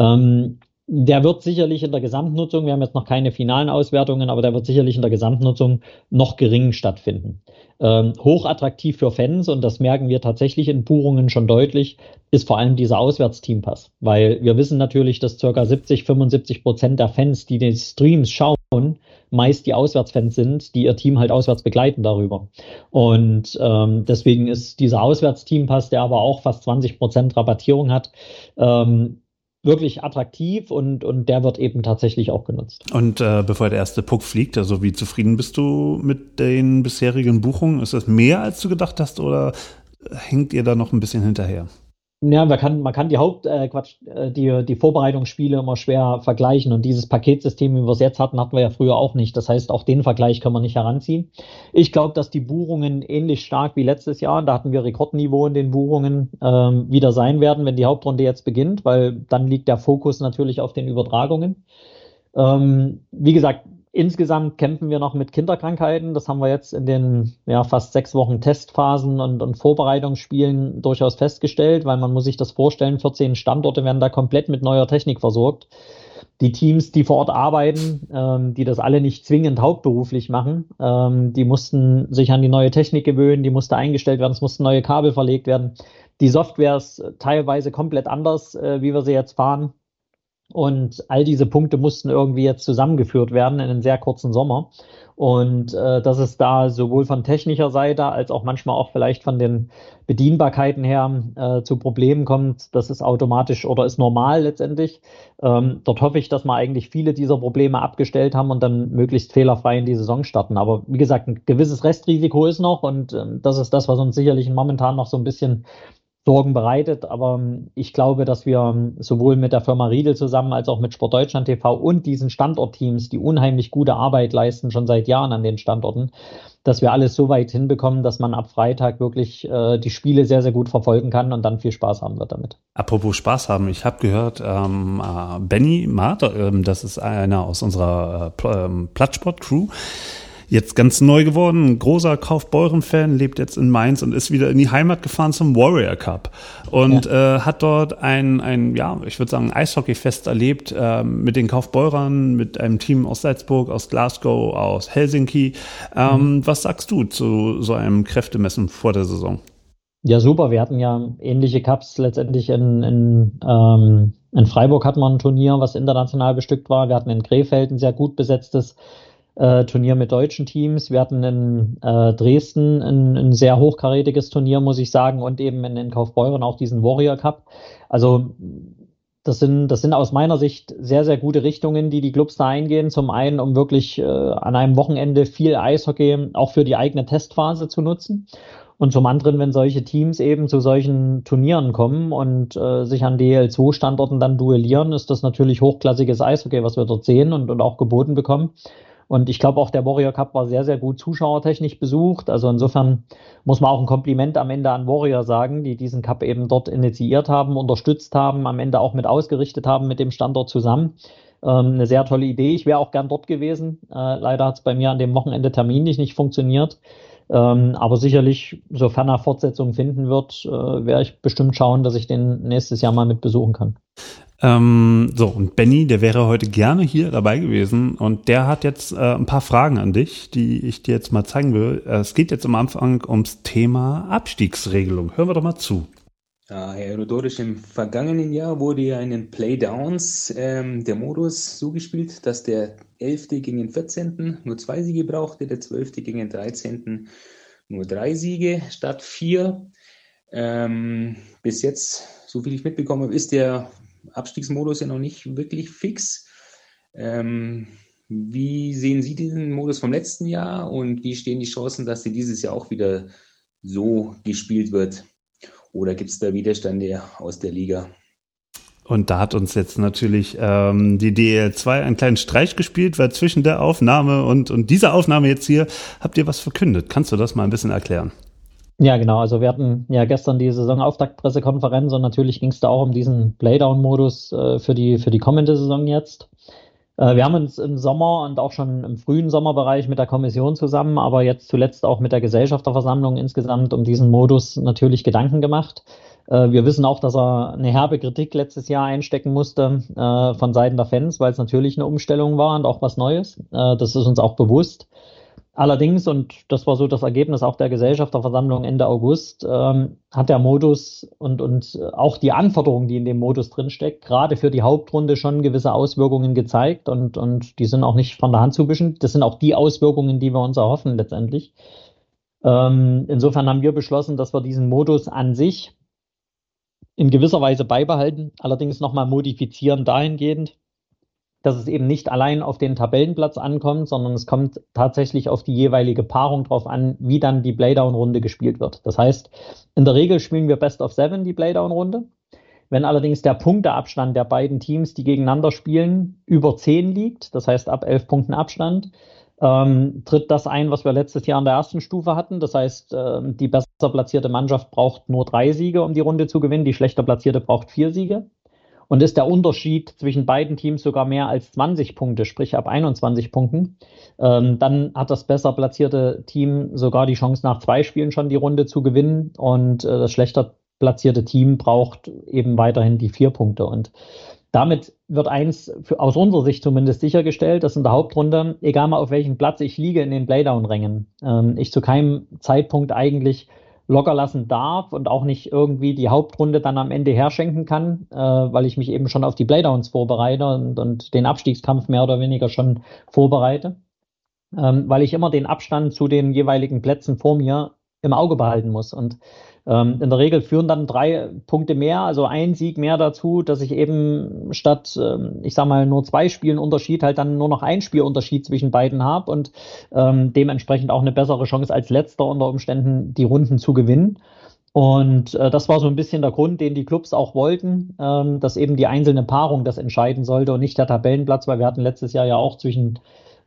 Der wird sicherlich in der Gesamtnutzung, wir haben jetzt noch keine finalen Auswertungen, aber der wird sicherlich in der Gesamtnutzung noch gering stattfinden. Hochattraktiv für Fans, und das merken wir tatsächlich in Buchungen schon deutlich, ist vor allem dieser Auswärtsteampass. Weil wir wissen natürlich, dass ca. 70-75% der Fans, die den Streams schauen, meist die Auswärtsfans sind, die ihr Team halt auswärts begleiten darüber. Und deswegen ist dieser Auswärtsteampass, der aber auch fast 20% Rabattierung hat, wirklich attraktiv und der wird eben tatsächlich auch genutzt. Und bevor der erste Puck fliegt, also wie zufrieden bist du mit den bisherigen Buchungen? Ist das mehr, als du gedacht hast, oder hängt ihr da noch ein bisschen hinterher? Ja, man kann die Vorbereitungsspiele immer schwer vergleichen und dieses Paketsystem, wie wir es jetzt hatten wir ja früher auch nicht. Das heißt, auch den Vergleich können wir nicht heranziehen. Ich glaube, dass die Buchungen ähnlich stark wie letztes Jahr, da hatten wir Rekordniveau in den Buchungen, wieder sein werden, wenn die Hauptrunde jetzt beginnt, weil dann liegt der Fokus natürlich auf den Übertragungen. Wie gesagt, insgesamt kämpfen wir noch mit Kinderkrankheiten. Das haben wir jetzt in den fast 6 Wochen Testphasen und Vorbereitungsspielen durchaus festgestellt, weil man muss sich das vorstellen, 14 Standorte werden da komplett mit neuer Technik versorgt. Die Teams, die vor Ort arbeiten, die das alle nicht zwingend hauptberuflich machen, die mussten sich an die neue Technik gewöhnen, die musste eingestellt werden, es mussten neue Kabel verlegt werden. Die Software ist teilweise komplett anders, wie wir sie jetzt fahren. Und all diese Punkte mussten irgendwie jetzt zusammengeführt werden in einem sehr kurzen Sommer. Und dass es da sowohl von technischer Seite als auch manchmal auch vielleicht von den Bedienbarkeiten her zu Problemen kommt, das ist automatisch oder ist normal letztendlich. Dort hoffe ich, dass wir eigentlich viele dieser Probleme abgestellt haben und dann möglichst fehlerfrei in die Saison starten. Aber wie gesagt, ein gewisses Restrisiko ist noch und das ist das, was uns sicherlich momentan noch so ein bisschen Sorgen bereitet. Aber ich glaube, dass wir sowohl mit der Firma Riedel zusammen als auch mit Sportdeutschland TV und diesen Standortteams, die unheimlich gute Arbeit leisten, schon seit Jahren an den Standorten, dass wir alles so weit hinbekommen, dass man ab Freitag wirklich die Spiele sehr, sehr gut verfolgen kann und dann viel Spaß haben wird damit. Apropos Spaß haben, ich habe gehört, Benny Maat, das ist einer aus unserer Plattsport-Crew, jetzt ganz neu geworden, ein großer Kaufbeuren-Fan, lebt jetzt in Mainz und ist wieder in die Heimat gefahren zum Warrior Cup und hat dort ein ich würde sagen, Eishockeyfest erlebt mit den Kaufbeurern, mit einem Team aus Salzburg, aus Glasgow, aus Helsinki. Was sagst du zu so einem Kräftemessen vor der Saison? Ja, super. Wir hatten ja ähnliche Cups letztendlich in Freiburg hatten wir ein Turnier, was international bestückt war. Wir hatten in Krefeld ein sehr gut besetztes Turnier mit deutschen Teams. Wir hatten in Dresden ein sehr hochkarätiges Turnier, muss ich sagen, und eben in Kaufbeuren auch diesen Warrior Cup. Also das sind aus meiner Sicht sehr, sehr gute Richtungen, die Clubs da eingehen. Zum einen, um wirklich an einem Wochenende viel Eishockey auch für die eigene Testphase zu nutzen. Und zum anderen, wenn solche Teams eben zu solchen Turnieren kommen und sich an DL2-Standorten dann duellieren, ist das natürlich hochklassiges Eishockey, was wir dort sehen und auch geboten bekommen. Und ich glaube auch, der Warrior Cup war sehr, sehr gut zuschauertechnisch besucht. Also insofern muss man auch ein Kompliment am Ende an Warrior sagen, die diesen Cup eben dort initiiert haben, unterstützt haben, am Ende auch mit ausgerichtet haben mit dem Standort zusammen. Eine sehr tolle Idee. Ich wäre auch gern dort gewesen. Leider hat es bei mir an dem Wochenende terminlich nicht funktioniert. Aber sicherlich, sofern er Fortsetzung finden wird, werde ich bestimmt schauen, dass ich den nächstes Jahr mal mit besuchen kann. Und Benny, der wäre heute gerne hier dabei gewesen und der hat jetzt ein paar Fragen an dich, die ich dir jetzt mal zeigen will. Es geht jetzt am Anfang ums Thema Abstiegsregelung. Hören wir doch mal zu. Ja, Herr Rudorisch, im vergangenen Jahr wurde ja in den Playdowns der Modus so gespielt, dass der 11. gegen den 14. nur 2 Siege brauchte, der 12. gegen den 13. nur 3 Siege statt 4. Bis jetzt, so viel ich mitbekommen habe, ist der Abstiegsmodus ja noch nicht wirklich fix. Wie sehen Sie diesen Modus vom letzten Jahr und wie stehen die Chancen, dass sie dieses Jahr auch wieder so gespielt wird? Oder gibt es da Widerstände aus der Liga? Und da hat uns jetzt natürlich die DL2 einen kleinen Streich gespielt, weil zwischen der Aufnahme und dieser Aufnahme jetzt hier habt ihr was verkündet. Kannst du das mal ein bisschen erklären? Ja, genau. Also wir hatten ja gestern die Saisonauftaktpressekonferenz und natürlich ging es da auch um diesen Playdown-Modus für die kommende Saison jetzt. Wir haben uns im Sommer und auch schon im frühen Sommerbereich mit der Kommission zusammen, aber jetzt zuletzt auch mit der Gesellschafterversammlung insgesamt um diesen Modus natürlich Gedanken gemacht. Wir wissen auch, dass er eine herbe Kritik letztes Jahr einstecken musste von Seiten der Fans, weil es natürlich eine Umstellung war und auch was Neues. Das ist uns auch bewusst. Allerdings, und das war so das Ergebnis auch der Gesellschafterversammlung Ende August, hat der Modus und auch die Anforderungen, die in dem Modus drinsteckt, gerade für die Hauptrunde schon gewisse Auswirkungen gezeigt und die sind auch nicht von der Hand zu wischen. Das sind auch die Auswirkungen, die wir uns erhoffen letztendlich. Insofern haben wir beschlossen, dass wir diesen Modus an sich in gewisser Weise beibehalten, allerdings nochmal modifizieren dahingehend, dass es eben nicht allein auf den Tabellenplatz ankommt, sondern es kommt tatsächlich auf die jeweilige Paarung drauf an, wie dann die Playdown-Runde gespielt wird. Das heißt, in der Regel spielen wir Best of 7 die Playdown-Runde. Wenn allerdings der Punkteabstand der beiden Teams, die gegeneinander spielen, über 10 liegt, das heißt ab 11 Punkten Abstand, tritt das ein, was wir letztes Jahr in der ersten Stufe hatten. Das heißt, die besser platzierte Mannschaft braucht nur 3 Siege, um die Runde zu gewinnen, die schlechter platzierte braucht 4 Siege. Und ist der Unterschied zwischen beiden Teams sogar mehr als 20 Punkte, sprich ab 21 Punkten, dann hat das besser platzierte Team sogar die Chance, nach 2 Spielen schon die Runde zu gewinnen. Und das schlechter platzierte Team braucht eben weiterhin die 4 Punkte. Und damit wird eins aus unserer Sicht zumindest sichergestellt, dass in der Hauptrunde, egal mal auf welchem Platz ich liege in den Playdown-Rängen, ich zu keinem Zeitpunkt eigentlich locker lassen darf und auch nicht irgendwie die Hauptrunde dann am Ende herschenken kann, weil ich mich eben schon auf die Playdowns vorbereite und den Abstiegskampf mehr oder weniger schon vorbereite, weil ich immer den Abstand zu den jeweiligen Plätzen vor mir im Auge behalten muss. Und in der Regel führen dann 3 Punkte mehr, also ein Sieg mehr dazu, dass ich eben statt, ich sag mal, nur 2 Spielen Unterschied halt dann nur noch 1 Spielunterschied zwischen beiden habe und dementsprechend auch eine bessere Chance als Letzter unter Umständen die Runden zu gewinnen. Und das war so ein bisschen der Grund, den die Clubs auch wollten, dass eben die einzelne Paarung das entscheiden sollte und nicht der Tabellenplatz, weil wir hatten letztes Jahr ja auch zwischen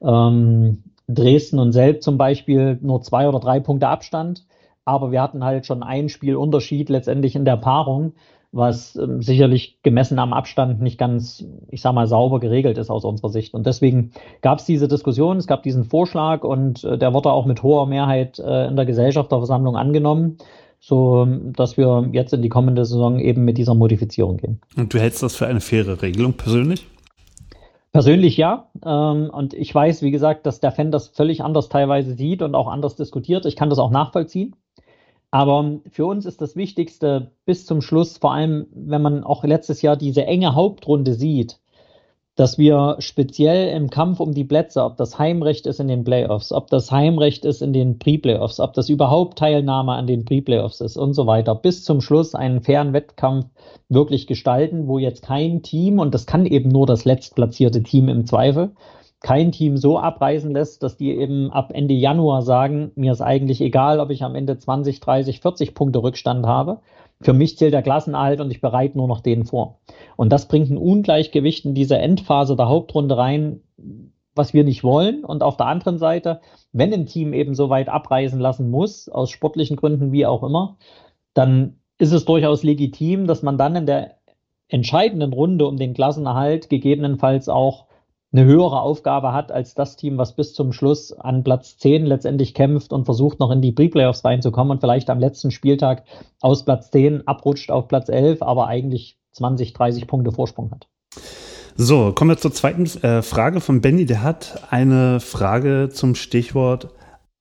Dresden und Selb zum Beispiel nur 2 oder 3 Punkte Abstand. Aber wir hatten halt schon ein Spielunterschied letztendlich in der Paarung, was sicherlich gemessen am Abstand nicht ganz, ich sag mal, sauber geregelt ist aus unserer Sicht. Und deswegen gab es diese Diskussion, es gab diesen Vorschlag und der wurde auch mit hoher Mehrheit in der Gesellschafterversammlung angenommen, so dass wir jetzt in die kommende Saison eben mit dieser Modifizierung gehen. Und du hältst das für eine faire Regelung persönlich? Persönlich ja. Und ich weiß, wie gesagt, dass der Fan das völlig anders teilweise sieht und auch anders diskutiert. Ich kann das auch nachvollziehen. Aber für uns ist das Wichtigste bis zum Schluss, vor allem wenn man auch letztes Jahr diese enge Hauptrunde sieht, dass wir speziell im Kampf um die Plätze, ob das Heimrecht ist in den Playoffs, ob das Heimrecht ist in den Pre-Playoffs, ob das überhaupt Teilnahme an den Pre-Playoffs ist und so weiter, bis zum Schluss einen fairen Wettkampf wirklich gestalten, wo jetzt kein Team, und das kann eben nur das letztplatzierte Team im Zweifel, kein Team so abreißen lässt, dass die eben ab Ende Januar sagen, mir ist eigentlich egal, ob ich am Ende 20, 30, 40 Punkte Rückstand habe. Für mich zählt der Klassenerhalt und ich bereite nur noch den vor. Und das bringt ein Ungleichgewicht in diese Endphase der Hauptrunde rein, was wir nicht wollen. Und auf der anderen Seite, wenn ein Team eben so weit abreisen lassen muss, aus sportlichen Gründen wie auch immer, dann ist es durchaus legitim, dass man dann in der entscheidenden Runde um den Klassenerhalt gegebenenfalls auch eine höhere Aufgabe hat als das Team, was bis zum Schluss an Platz 10 letztendlich kämpft und versucht, noch in die Pre-Playoffs reinzukommen und vielleicht am letzten Spieltag aus Platz 10 abrutscht auf Platz 11, aber eigentlich 20, 30 Punkte Vorsprung hat. So, kommen wir zur zweiten Frage von Benny. Der hat eine Frage zum Stichwort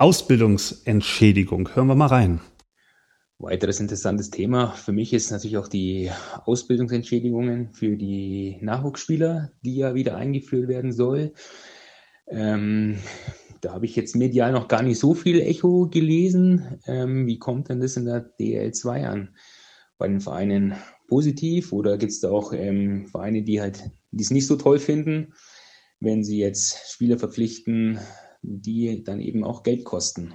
Ausbildungsentschädigung. Hören wir mal rein. Weiteres interessantes Thema für mich ist natürlich auch die Ausbildungsentschädigungen für die Nachwuchsspieler, die ja wieder eingeführt werden soll. Da habe ich jetzt medial noch gar nicht so viel Echo gelesen. Wie kommt denn das in der DL2 an? Bei den Vereinen positiv oder gibt es da auch Vereine, die es nicht so toll finden, wenn sie jetzt Spieler verpflichten, die dann eben auch Geld kosten?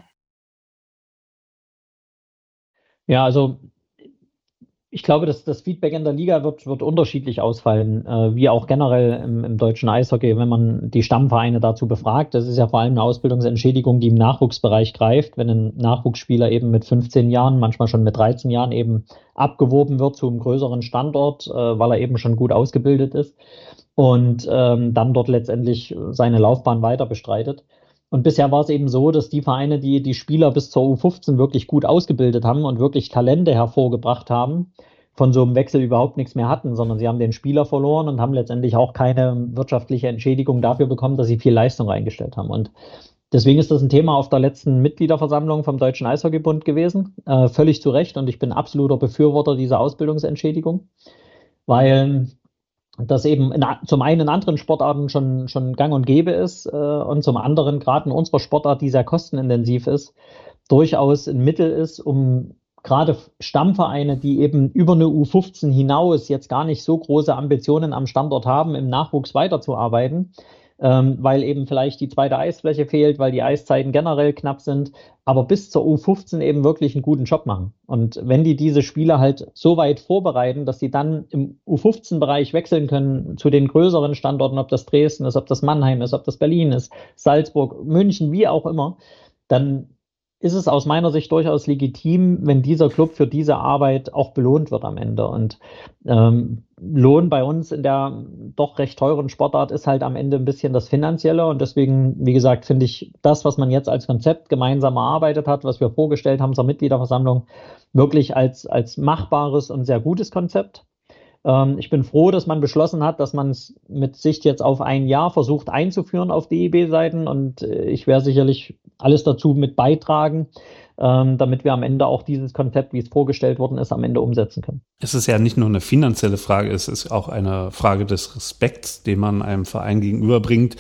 Ja, also ich glaube, dass das Feedback in der Liga wird unterschiedlich ausfallen, wie auch generell im deutschen Eishockey, wenn man die Stammvereine dazu befragt. Das ist ja vor allem eine Ausbildungsentschädigung, die im Nachwuchsbereich greift, wenn ein Nachwuchsspieler eben mit 15 Jahren, manchmal schon mit 13 Jahren eben abgeworben wird zu einem größeren Standort, weil er eben schon gut ausgebildet ist und dann dort letztendlich seine Laufbahn weiter bestreitet. Und bisher war es eben so, dass die Vereine, die die Spieler bis zur U15 wirklich gut ausgebildet haben und wirklich Talente hervorgebracht haben, von so einem Wechsel überhaupt nichts mehr hatten, sondern sie haben den Spieler verloren und haben letztendlich auch keine wirtschaftliche Entschädigung dafür bekommen, dass sie viel Leistung reingestellt haben. Und deswegen ist das ein Thema auf der letzten Mitgliederversammlung vom Deutschen Eishockeybund gewesen, völlig zu Recht. Und ich bin absoluter Befürworter dieser Ausbildungsentschädigung, weil das eben zum einen in anderen Sportarten schon gang und gäbe ist und zum anderen gerade in unserer Sportart, die sehr kostenintensiv ist, durchaus ein Mittel ist, um gerade Stammvereine, die eben über eine U15 hinaus jetzt gar nicht so große Ambitionen am Standort haben, im Nachwuchs weiterzuarbeiten, weil eben vielleicht die zweite Eisfläche fehlt, weil die Eiszeiten generell knapp sind, aber bis zur U15 eben wirklich einen guten Job machen. Und wenn die diese Spieler halt so weit vorbereiten, dass sie dann im U15-Bereich wechseln können zu den größeren Standorten, ob das Dresden ist, ob das Mannheim ist, ob das Berlin ist, Salzburg, München, wie auch immer, dann ist es aus meiner Sicht durchaus legitim, wenn dieser Club für diese Arbeit auch belohnt wird am Ende. Und Lohn bei uns in der doch recht teuren Sportart ist halt am Ende ein bisschen das Finanzielle. Und deswegen, wie gesagt, finde ich das, was man jetzt als Konzept gemeinsam erarbeitet hat, was wir vorgestellt haben zur Mitgliederversammlung, wirklich als machbares und sehr gutes Konzept. Ich bin froh, dass man beschlossen hat, dass man es mit Sicht jetzt auf ein Jahr versucht einzuführen auf DEB-Seiten und ich werde sicherlich alles dazu mit beitragen, damit wir am Ende auch dieses Konzept, wie es vorgestellt worden ist, am Ende umsetzen können. Es ist ja nicht nur eine finanzielle Frage, es ist auch eine Frage des Respekts, den man einem Verein gegenüberbringt,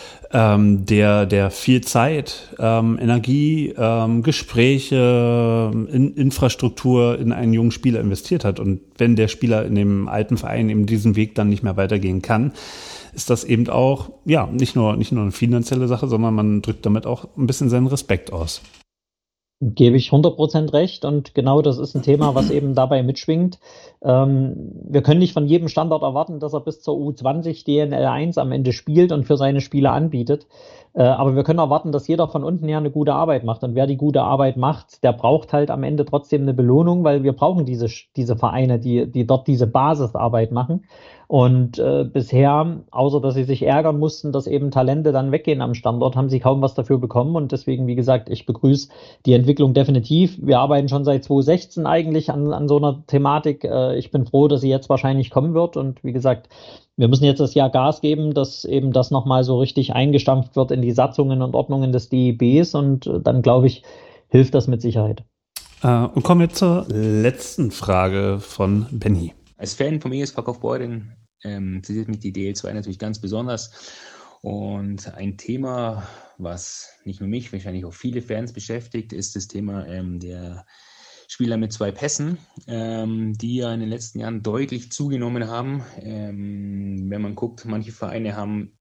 der viel Zeit, Energie, Gespräche, Infrastruktur in einen jungen Spieler investiert hat. Und wenn der Spieler in dem alten Verein eben diesen Weg dann nicht mehr weitergehen kann, ist das eben auch, ja, nicht nur eine finanzielle Sache, sondern man drückt damit auch ein bisschen seinen Respekt aus. Gebe ich 100% recht, und genau das ist ein Thema, was eben dabei mitschwingt. Wir können nicht von jedem Standort erwarten, dass er bis zur U20 DNL1 am Ende spielt und für seine Spiele anbietet. Aber wir können erwarten, dass jeder von unten her eine gute Arbeit macht. Und wer die gute Arbeit macht, der braucht halt am Ende trotzdem eine Belohnung, weil wir brauchen diese Vereine, die dort diese Basisarbeit machen. Und bisher, außer dass sie sich ärgern mussten, dass eben Talente dann weggehen am Standort, haben sie kaum was dafür bekommen. Und deswegen, wie gesagt, ich begrüße die Entwicklung definitiv. Wir arbeiten schon seit 2016 eigentlich an so einer Thematik. Ich bin froh, dass sie jetzt wahrscheinlich kommen wird. Und wie gesagt, wir müssen jetzt das Jahr Gas geben, dass eben das nochmal so richtig eingestampft wird in die Satzungen und Ordnungen des DEBs. Und dann, glaube ich, hilft das mit Sicherheit. Und kommen wir zur letzten Frage von Benny. Als Fan vom ESV Kaufbeuren interessiert mich die DL2 natürlich ganz besonders. Und ein Thema, was nicht nur mich, wahrscheinlich auch viele Fans beschäftigt, ist das Thema der Spieler mit 2 Pässen, die ja in den letzten Jahren deutlich zugenommen haben. Wenn man guckt, manche Vereine haben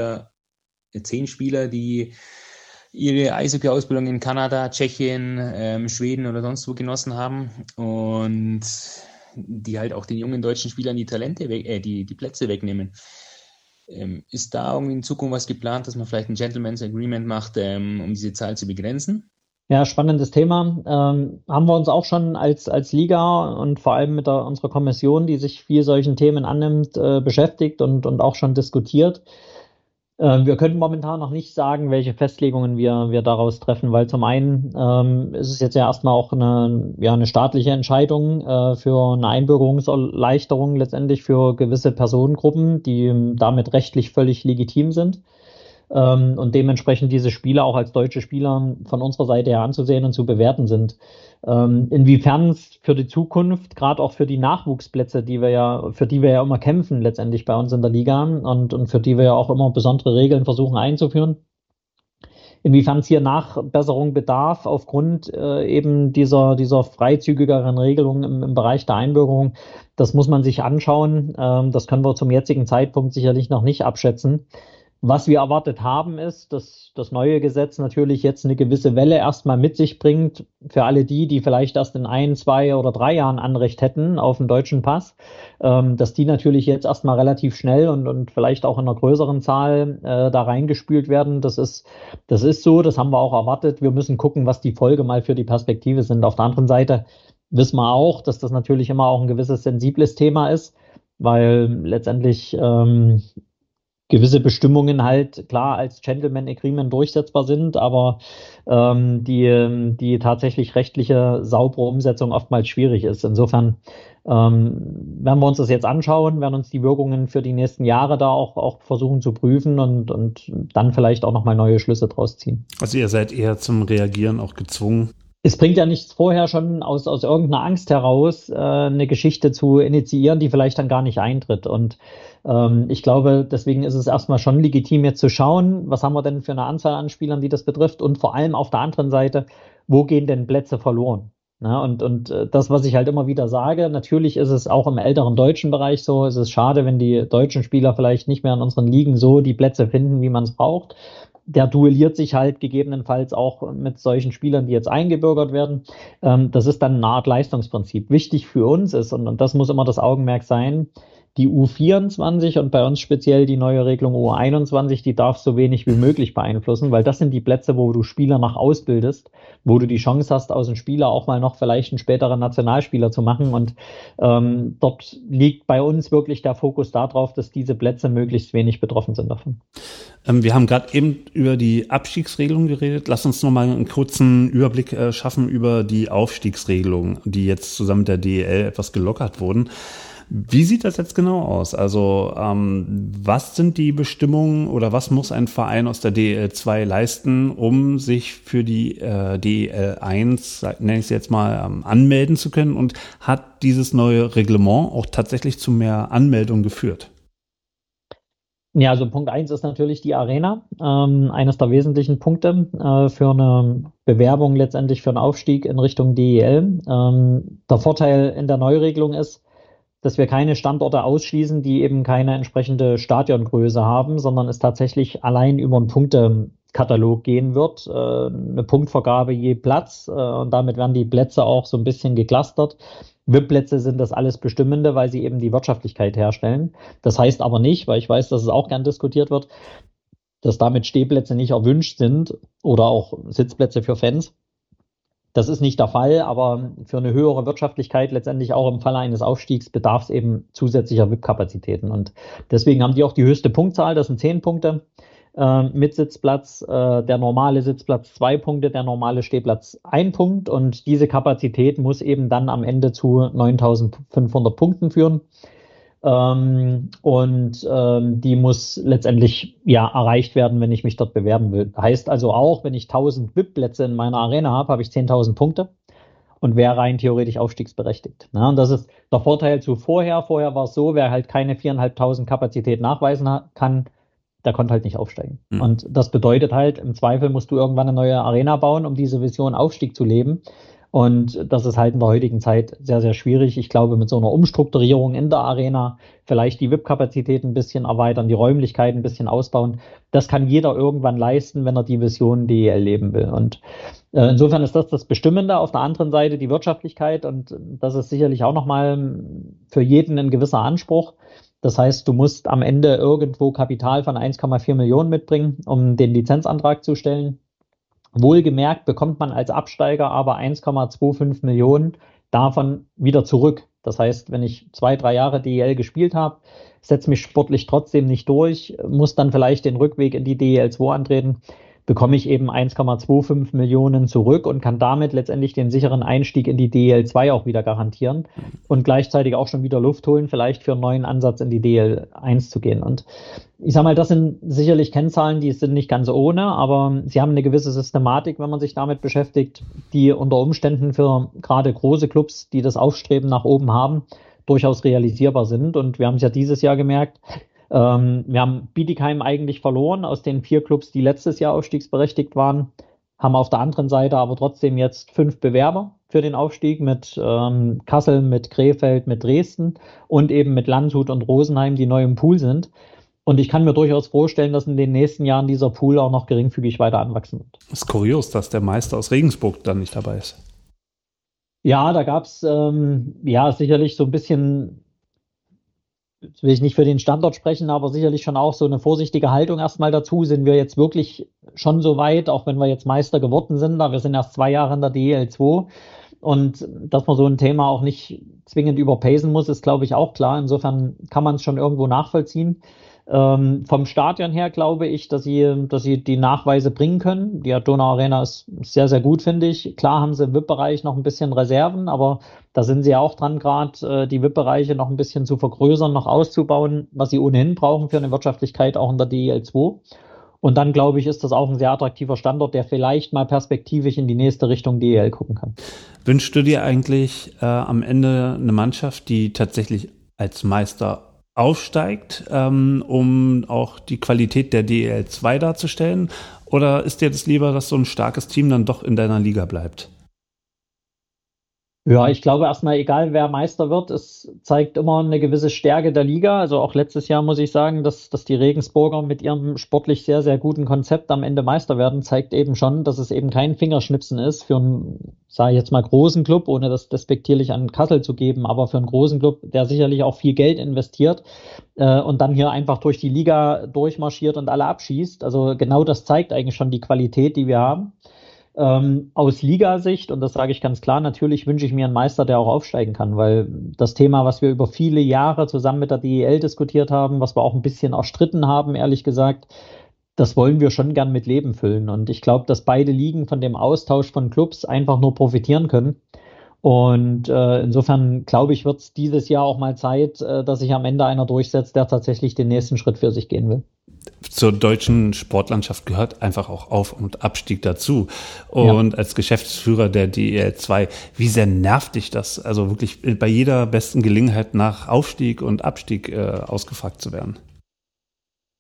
10 Spieler, die ihre Eishockey-Ausbildung in Kanada, Tschechien, Schweden oder sonst wo genossen haben und die halt auch den jungen deutschen Spielern die die Plätze wegnehmen. Ist da irgendwie in Zukunft was geplant, dass man vielleicht ein Gentleman's Agreement macht, um diese Zahl zu begrenzen? Ja, spannendes Thema. Haben wir uns auch schon als Liga und vor allem mit unserer Kommission, die sich viel solchen Themen annimmt, beschäftigt und auch schon diskutiert. Wir können momentan noch nicht sagen, welche Festlegungen wir daraus treffen, weil zum einen ist es jetzt ja erstmal auch eine staatliche Entscheidung für eine Einbürgerungserleichterung letztendlich für gewisse Personengruppen, die damit rechtlich völlig legitim sind. Und dementsprechend diese Spiele auch als deutsche Spieler von unserer Seite her anzusehen und zu bewerten sind. Inwiefern es für die Zukunft, gerade auch für die Nachwuchsplätze, für die wir ja immer kämpfen letztendlich bei uns in der Liga und für die wir ja auch immer besondere Regeln versuchen einzuführen, inwiefern es hier Nachbesserung bedarf aufgrund eben dieser freizügigeren Regelung im Bereich der Einbürgerung, das muss man sich anschauen. Das können wir zum jetzigen Zeitpunkt sicherlich noch nicht abschätzen. Was wir erwartet haben, ist, dass das neue Gesetz natürlich jetzt eine gewisse Welle erstmal mit sich bringt für alle die vielleicht erst in 1, 2 oder 3 Jahren Anrecht hätten auf einen deutschen Pass, dass die natürlich jetzt erstmal relativ schnell und vielleicht auch in einer größeren Zahl da reingespült werden. Das ist so, das haben wir auch erwartet. Wir müssen gucken, was die Folge mal für die Perspektive sind. Auf der anderen Seite wissen wir auch, dass das natürlich immer auch ein gewisses sensibles Thema ist, weil letztendlich gewisse Bestimmungen halt klar als Gentleman Agreement durchsetzbar sind, aber die tatsächlich rechtliche saubere Umsetzung oftmals schwierig ist. Insofern werden wir uns das jetzt anschauen, werden uns die Wirkungen für die nächsten Jahre da auch versuchen zu prüfen und dann vielleicht auch nochmal neue Schlüsse draus ziehen. Also ihr seid eher zum Reagieren auch gezwungen? Es bringt ja nichts vorher schon aus irgendeiner Angst heraus eine Geschichte zu initiieren, die vielleicht dann gar nicht eintritt. Und ich glaube, deswegen ist es erstmal schon legitim, jetzt zu schauen, was haben wir denn für eine Anzahl an Spielern, die das betrifft, und vor allem auf der anderen Seite, wo gehen denn Plätze verloren? Na, und das, was ich halt immer wieder sage, natürlich ist es auch im älteren deutschen Bereich so, es ist schade, wenn die deutschen Spieler vielleicht nicht mehr in unseren Ligen so die Plätze finden, wie man es braucht. Der duelliert sich halt gegebenenfalls auch mit solchen Spielern, die jetzt eingebürgert werden. Das ist dann eine Art Leistungsprinzip. Wichtig für uns ist, und das muss immer das Augenmerk sein, die U24 und bei uns speziell die neue Regelung U21, die darf so wenig wie möglich beeinflussen, weil das sind die Plätze, wo du Spieler nach ausbildest, wo du die Chance hast, aus einem Spieler auch mal noch vielleicht einen späteren Nationalspieler zu machen. Und dort liegt bei uns wirklich der Fokus darauf, dass diese Plätze möglichst wenig betroffen sind davon. Wir haben gerade eben über die Abstiegsregelung geredet. Lass uns noch mal einen kurzen Überblick schaffen über die Aufstiegsregelung, die jetzt zusammen mit der DEL etwas gelockert wurden. Wie sieht das jetzt genau aus? Also was sind die Bestimmungen oder was muss ein Verein aus der DEL2 leisten, um sich für die DEL1, nenne ich es jetzt mal, anmelden zu können? Und hat dieses neue Reglement auch tatsächlich zu mehr Anmeldungen geführt? Ja, also Punkt 1 ist natürlich die Arena, eines der wesentlichen Punkte für eine Bewerbung letztendlich für einen Aufstieg in Richtung DEL. Der Vorteil in der Neuregelung ist, dass wir keine Standorte ausschließen, die eben keine entsprechende Stadiongröße haben, sondern es tatsächlich allein über ein Katalog gehen wird, eine Punktvergabe je Platz, und damit werden die Plätze auch so ein bisschen geclustert. VIP-Plätze sind das alles Bestimmende, weil sie eben die Wirtschaftlichkeit herstellen. Das heißt aber nicht, weil ich weiß, dass es auch gern diskutiert wird, dass damit Stehplätze nicht erwünscht sind oder auch Sitzplätze für Fans. Das ist nicht der Fall, aber für eine höhere Wirtschaftlichkeit letztendlich auch im Falle eines Aufstiegs bedarf es eben zusätzlicher VIP-Kapazitäten. Und deswegen haben die auch die höchste Punktzahl, das sind 10 Punkte. Mit Sitzplatz, der normale Sitzplatz 2 Punkte, der normale Stehplatz 1 Punkt, und diese Kapazität muss eben dann am Ende zu 9.500 Punkten führen, die muss letztendlich erreicht werden, wenn ich mich dort bewerben will. Heißt also auch, wenn ich 1.000 VIP-Plätze in meiner Arena habe ich 10.000 Punkte und wäre rein theoretisch aufstiegsberechtigt. Ja, und das ist der Vorteil zu vorher. Vorher war es so, wer halt keine 4.500 Kapazität nachweisen kann, der konnte halt nicht aufsteigen. Mhm. Und das bedeutet halt, im Zweifel musst du irgendwann eine neue Arena bauen, um diese Vision Aufstieg zu leben. Und das ist halt in der heutigen Zeit sehr, sehr schwierig. Ich glaube, mit so einer Umstrukturierung in der Arena, vielleicht die VIP-Kapazität ein bisschen erweitern, die Räumlichkeiten ein bisschen ausbauen, das kann jeder irgendwann leisten, wenn er die Vision DEL leben will. Und insofern ist das Bestimmende. Auf der anderen Seite die Wirtschaftlichkeit, und das ist sicherlich auch nochmal für jeden ein gewisser Anspruch. Das heißt, du musst am Ende irgendwo Kapital von 1,4 Millionen mitbringen, um den Lizenzantrag zu stellen. Wohlgemerkt bekommt man als Absteiger aber 1,25 Millionen davon wieder zurück. Das heißt, wenn ich 2-3 Jahre DEL gespielt habe, setze mich sportlich trotzdem nicht durch, muss dann vielleicht den Rückweg in die DEL 2 antreten, bekomme ich eben 1,25 Millionen zurück und kann damit letztendlich den sicheren Einstieg in die DEL 2 auch wieder garantieren und gleichzeitig auch schon wieder Luft holen, vielleicht für einen neuen Ansatz in die DEL 1 zu gehen. Und ich sage mal, das sind sicherlich Kennzahlen, die sind nicht ganz ohne, aber sie haben eine gewisse Systematik, wenn man sich damit beschäftigt, die unter Umständen für gerade große Clubs, die das Aufstreben nach oben haben, durchaus realisierbar sind. Und wir haben es ja dieses Jahr gemerkt, wir haben Bietigheim eigentlich verloren aus den 4 Clubs, die letztes Jahr aufstiegsberechtigt waren, haben auf der anderen Seite aber trotzdem jetzt 5 Bewerber für den Aufstieg mit Kassel, mit Krefeld, mit Dresden und eben mit Landshut und Rosenheim, die neu im Pool sind. Und ich kann mir durchaus vorstellen, dass in den nächsten Jahren dieser Pool auch noch geringfügig weiter anwachsen wird. Es ist kurios, dass der Meister aus Regensburg dann nicht dabei ist. Ja, da gab es sicherlich so ein bisschen, jetzt will ich nicht für den Standort sprechen, aber sicherlich schon auch so eine vorsichtige Haltung erstmal dazu. Sind wir jetzt wirklich schon so weit, auch wenn wir jetzt Meister geworden sind, da wir sind erst 2 Jahre in der DEL 2, und dass man so ein Thema auch nicht zwingend überpacen muss, ist, glaube ich, auch klar. Insofern kann man es schon irgendwo nachvollziehen. Vom Stadion her glaube ich, dass sie die Nachweise bringen können. Die Donau Arena ist sehr, sehr gut, finde ich. Klar haben sie im VIP-Bereich noch ein bisschen Reserven, aber da sind sie auch dran, gerade die VIP-Bereiche noch ein bisschen zu vergrößern, noch auszubauen, was sie ohnehin brauchen für eine Wirtschaftlichkeit auch in der DEL 2. Und dann, glaube ich, ist das auch ein sehr attraktiver Standort, der vielleicht mal perspektivisch in die nächste Richtung DEL gucken kann. Wünschst du dir eigentlich am Ende eine Mannschaft, die tatsächlich als Meister aufsteigt, um auch die Qualität der DEL 2 darzustellen? Oder ist dir das lieber, dass so ein starkes Team dann doch in deiner Liga bleibt? Ja, ich glaube erstmal, egal wer Meister wird, es zeigt immer eine gewisse Stärke der Liga. Also auch letztes Jahr muss ich sagen, dass die Regensburger mit ihrem sportlich sehr, sehr guten Konzept am Ende Meister werden, zeigt eben schon, dass es eben kein Fingerschnipsen ist für einen, sage ich jetzt mal, großen Club, ohne das despektierlich an Kassel zu geben, aber für einen großen Club, der sicherlich auch viel Geld investiert und dann hier einfach durch die Liga durchmarschiert und alle abschießt. Also genau das zeigt eigentlich schon die Qualität, die wir haben. Aus Ligasicht, und das sage ich ganz klar, natürlich wünsche ich mir einen Meister, der auch aufsteigen kann, weil das Thema, was wir über viele Jahre zusammen mit der DEL diskutiert haben, was wir auch ein bisschen erstritten haben, ehrlich gesagt, das wollen wir schon gern mit Leben füllen. Und ich glaube, dass beide Ligen von dem Austausch von Clubs einfach nur profitieren können. Und insofern, glaube ich, wird es dieses Jahr auch mal Zeit, dass sich am Ende einer durchsetzt, der tatsächlich den nächsten Schritt für sich gehen will. Zur deutschen Sportlandschaft gehört einfach auch Auf- und Abstieg dazu. Und als Geschäftsführer der DEL 2, wie sehr nervt dich das? Also wirklich bei jeder besten Gelegenheit nach Aufstieg und Abstieg ausgefragt zu werden?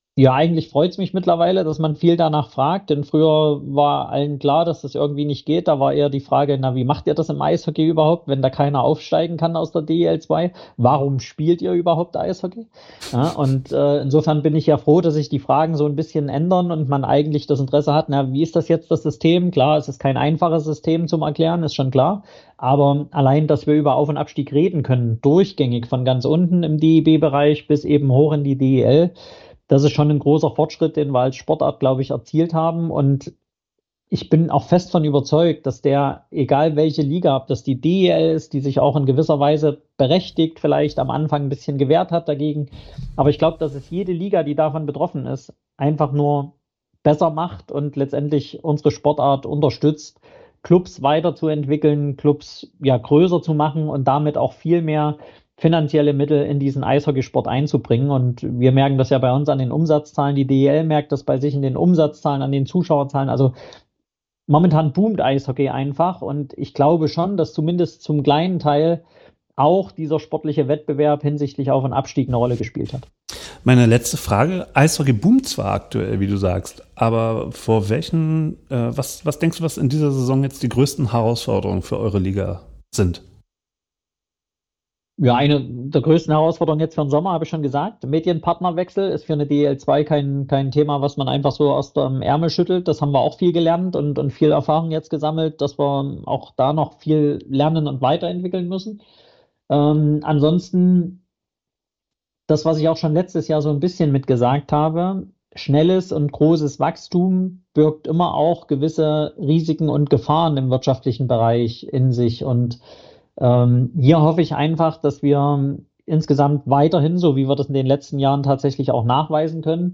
Ja, eigentlich freut es mich mittlerweile, dass man viel danach fragt, denn früher war allen klar, dass das irgendwie nicht geht. Da war eher die Frage, na, wie macht ihr das im Eishockey überhaupt, wenn da keiner aufsteigen kann aus der DEL 2? Warum spielt ihr überhaupt Eishockey? Ja, und insofern bin ich ja froh, dass sich die Fragen so ein bisschen ändern und man eigentlich das Interesse hat, na, wie ist das jetzt das System? Klar, es ist kein einfaches System zum Erklären, ist schon klar. Aber allein, dass wir über Auf- und Abstieg reden können, durchgängig von ganz unten im DEB-Bereich bis eben hoch in die DEL, das ist schon ein großer Fortschritt, den wir als Sportart, glaube ich, erzielt haben. Und ich bin auch fest von überzeugt, dass der, egal welche Liga, ob das die DEL ist, die sich auch in gewisser Weise berechtigt vielleicht am Anfang ein bisschen gewehrt hat dagegen. Aber ich glaube, dass es jede Liga, die davon betroffen ist, einfach nur besser macht und letztendlich unsere Sportart unterstützt, Clubs weiterzuentwickeln, Clubs ja größer zu machen und damit auch viel mehr finanzielle Mittel in diesen Eishockeysport einzubringen. Und wir merken das ja bei uns an den Umsatzzahlen. Die DEL merkt das bei sich in den Umsatzzahlen, an den Zuschauerzahlen. Also momentan boomt Eishockey einfach. Und ich glaube schon, dass zumindest zum kleinen Teil auch dieser sportliche Wettbewerb hinsichtlich Auf- und Abstieg eine Rolle gespielt hat. Meine letzte Frage. Eishockey boomt zwar aktuell, wie du sagst, aber vor welchen, was denkst du, was in dieser Saison jetzt die größten Herausforderungen für eure Liga sind? Ja, eine der größten Herausforderungen jetzt für den Sommer, habe ich schon gesagt. Medienpartnerwechsel ist für eine DEL2 kein Thema, was man einfach so aus dem Ärmel schüttelt. Das haben wir auch viel gelernt und viel Erfahrung jetzt gesammelt, dass wir auch da noch viel lernen und weiterentwickeln müssen. Ansonsten, das, was ich auch schon letztes Jahr so ein bisschen mitgesagt habe, schnelles und großes Wachstum birgt immer auch gewisse Risiken und Gefahren im wirtschaftlichen Bereich in sich. Und hier hoffe ich einfach, dass wir insgesamt weiterhin, so wie wir das in den letzten Jahren tatsächlich auch nachweisen können,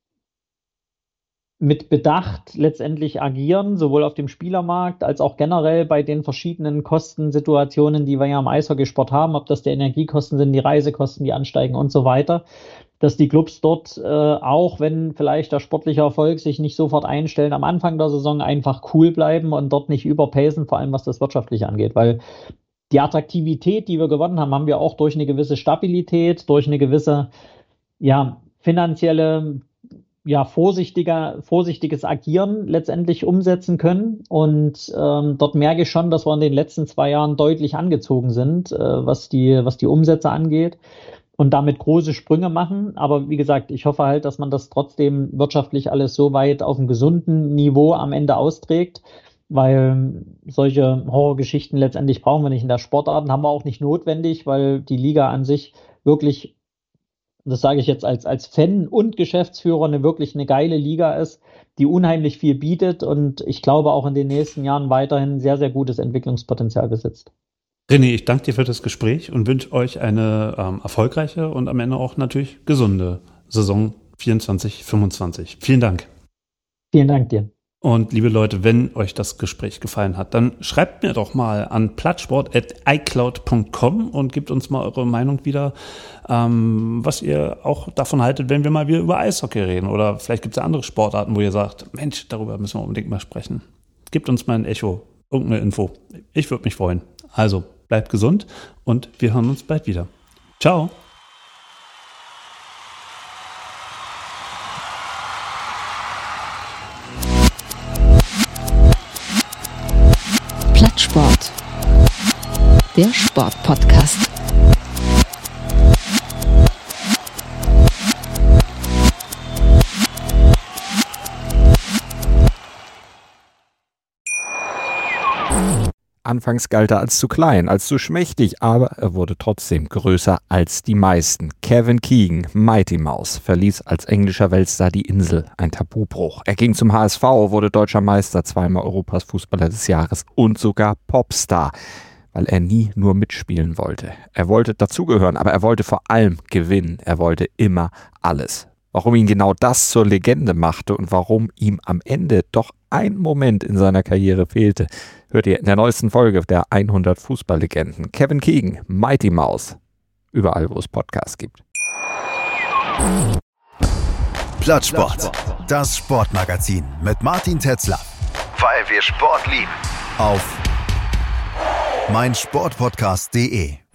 mit Bedacht letztendlich agieren, sowohl auf dem Spielermarkt als auch generell bei den verschiedenen Kostensituationen, die wir ja im Eishockeysport haben, ob das die Energiekosten sind, die Reisekosten, die ansteigen und so weiter, dass die Clubs dort, auch wenn vielleicht der sportliche Erfolg sich nicht sofort einstellen, am Anfang der Saison einfach cool bleiben und dort nicht überpacen, vor allem was das Wirtschaftliche angeht, weil die Attraktivität, die wir gewonnen haben, haben wir auch durch eine gewisse Stabilität, durch eine gewisse, ja, finanzielle, ja, vorsichtiges Agieren letztendlich umsetzen können. Und dort merke ich schon, dass wir in den letzten 2 Jahren deutlich angezogen sind, was die Umsätze angeht und damit große Sprünge machen. Aber wie gesagt, ich hoffe halt, dass man das trotzdem wirtschaftlich alles so weit auf einem gesunden Niveau am Ende austrägt, weil solche Horrorgeschichten letztendlich brauchen wir nicht in der Sportart und haben wir auch nicht notwendig, weil die Liga an sich wirklich, das sage ich jetzt als Fan und Geschäftsführer, eine geile Liga ist, die unheimlich viel bietet und ich glaube auch in den nächsten Jahren weiterhin sehr, sehr gutes Entwicklungspotenzial besitzt. René, ich danke dir für das Gespräch und wünsche euch eine erfolgreiche und am Ende auch natürlich gesunde Saison 24/25. Vielen Dank. Vielen Dank dir. Und liebe Leute, wenn euch das Gespräch gefallen hat, dann schreibt mir doch mal an plattsport@icloud.com und gebt uns mal eure Meinung wieder, was ihr auch davon haltet, wenn wir mal wieder über Eishockey reden. Oder vielleicht gibt es ja andere Sportarten, wo ihr sagt, Mensch, darüber müssen wir unbedingt mal sprechen. Gebt uns mal ein Echo, irgendeine Info. Ich würde mich freuen. Also, bleibt gesund und wir hören uns bald wieder. Ciao. Plattsport. Der Sportpodcast. Anfangs galt er als zu klein, als zu schmächtig, aber er wurde trotzdem größer als die meisten. Kevin Keegan, Mighty Mouse, verließ als englischer Weltstar die Insel, ein Tabubruch. Er ging zum HSV, wurde deutscher Meister, 2-mal Europas Fußballer des Jahres und sogar Popstar, weil er nie nur mitspielen wollte. Er wollte dazugehören, aber er wollte vor allem gewinnen. Er wollte immer alles. Warum ihn genau das zur Legende machte und warum ihm am Ende doch ein Moment in seiner Karriere fehlte, hört ihr in der neuesten Folge der 100 Fußballlegenden. Kevin Keegan, Mighty Mouse. Überall, wo es Podcasts gibt. Plattsport. Das Sportmagazin mit Martin Tetzlaff. Weil wir Sport lieben. Auf meinsportpodcast.de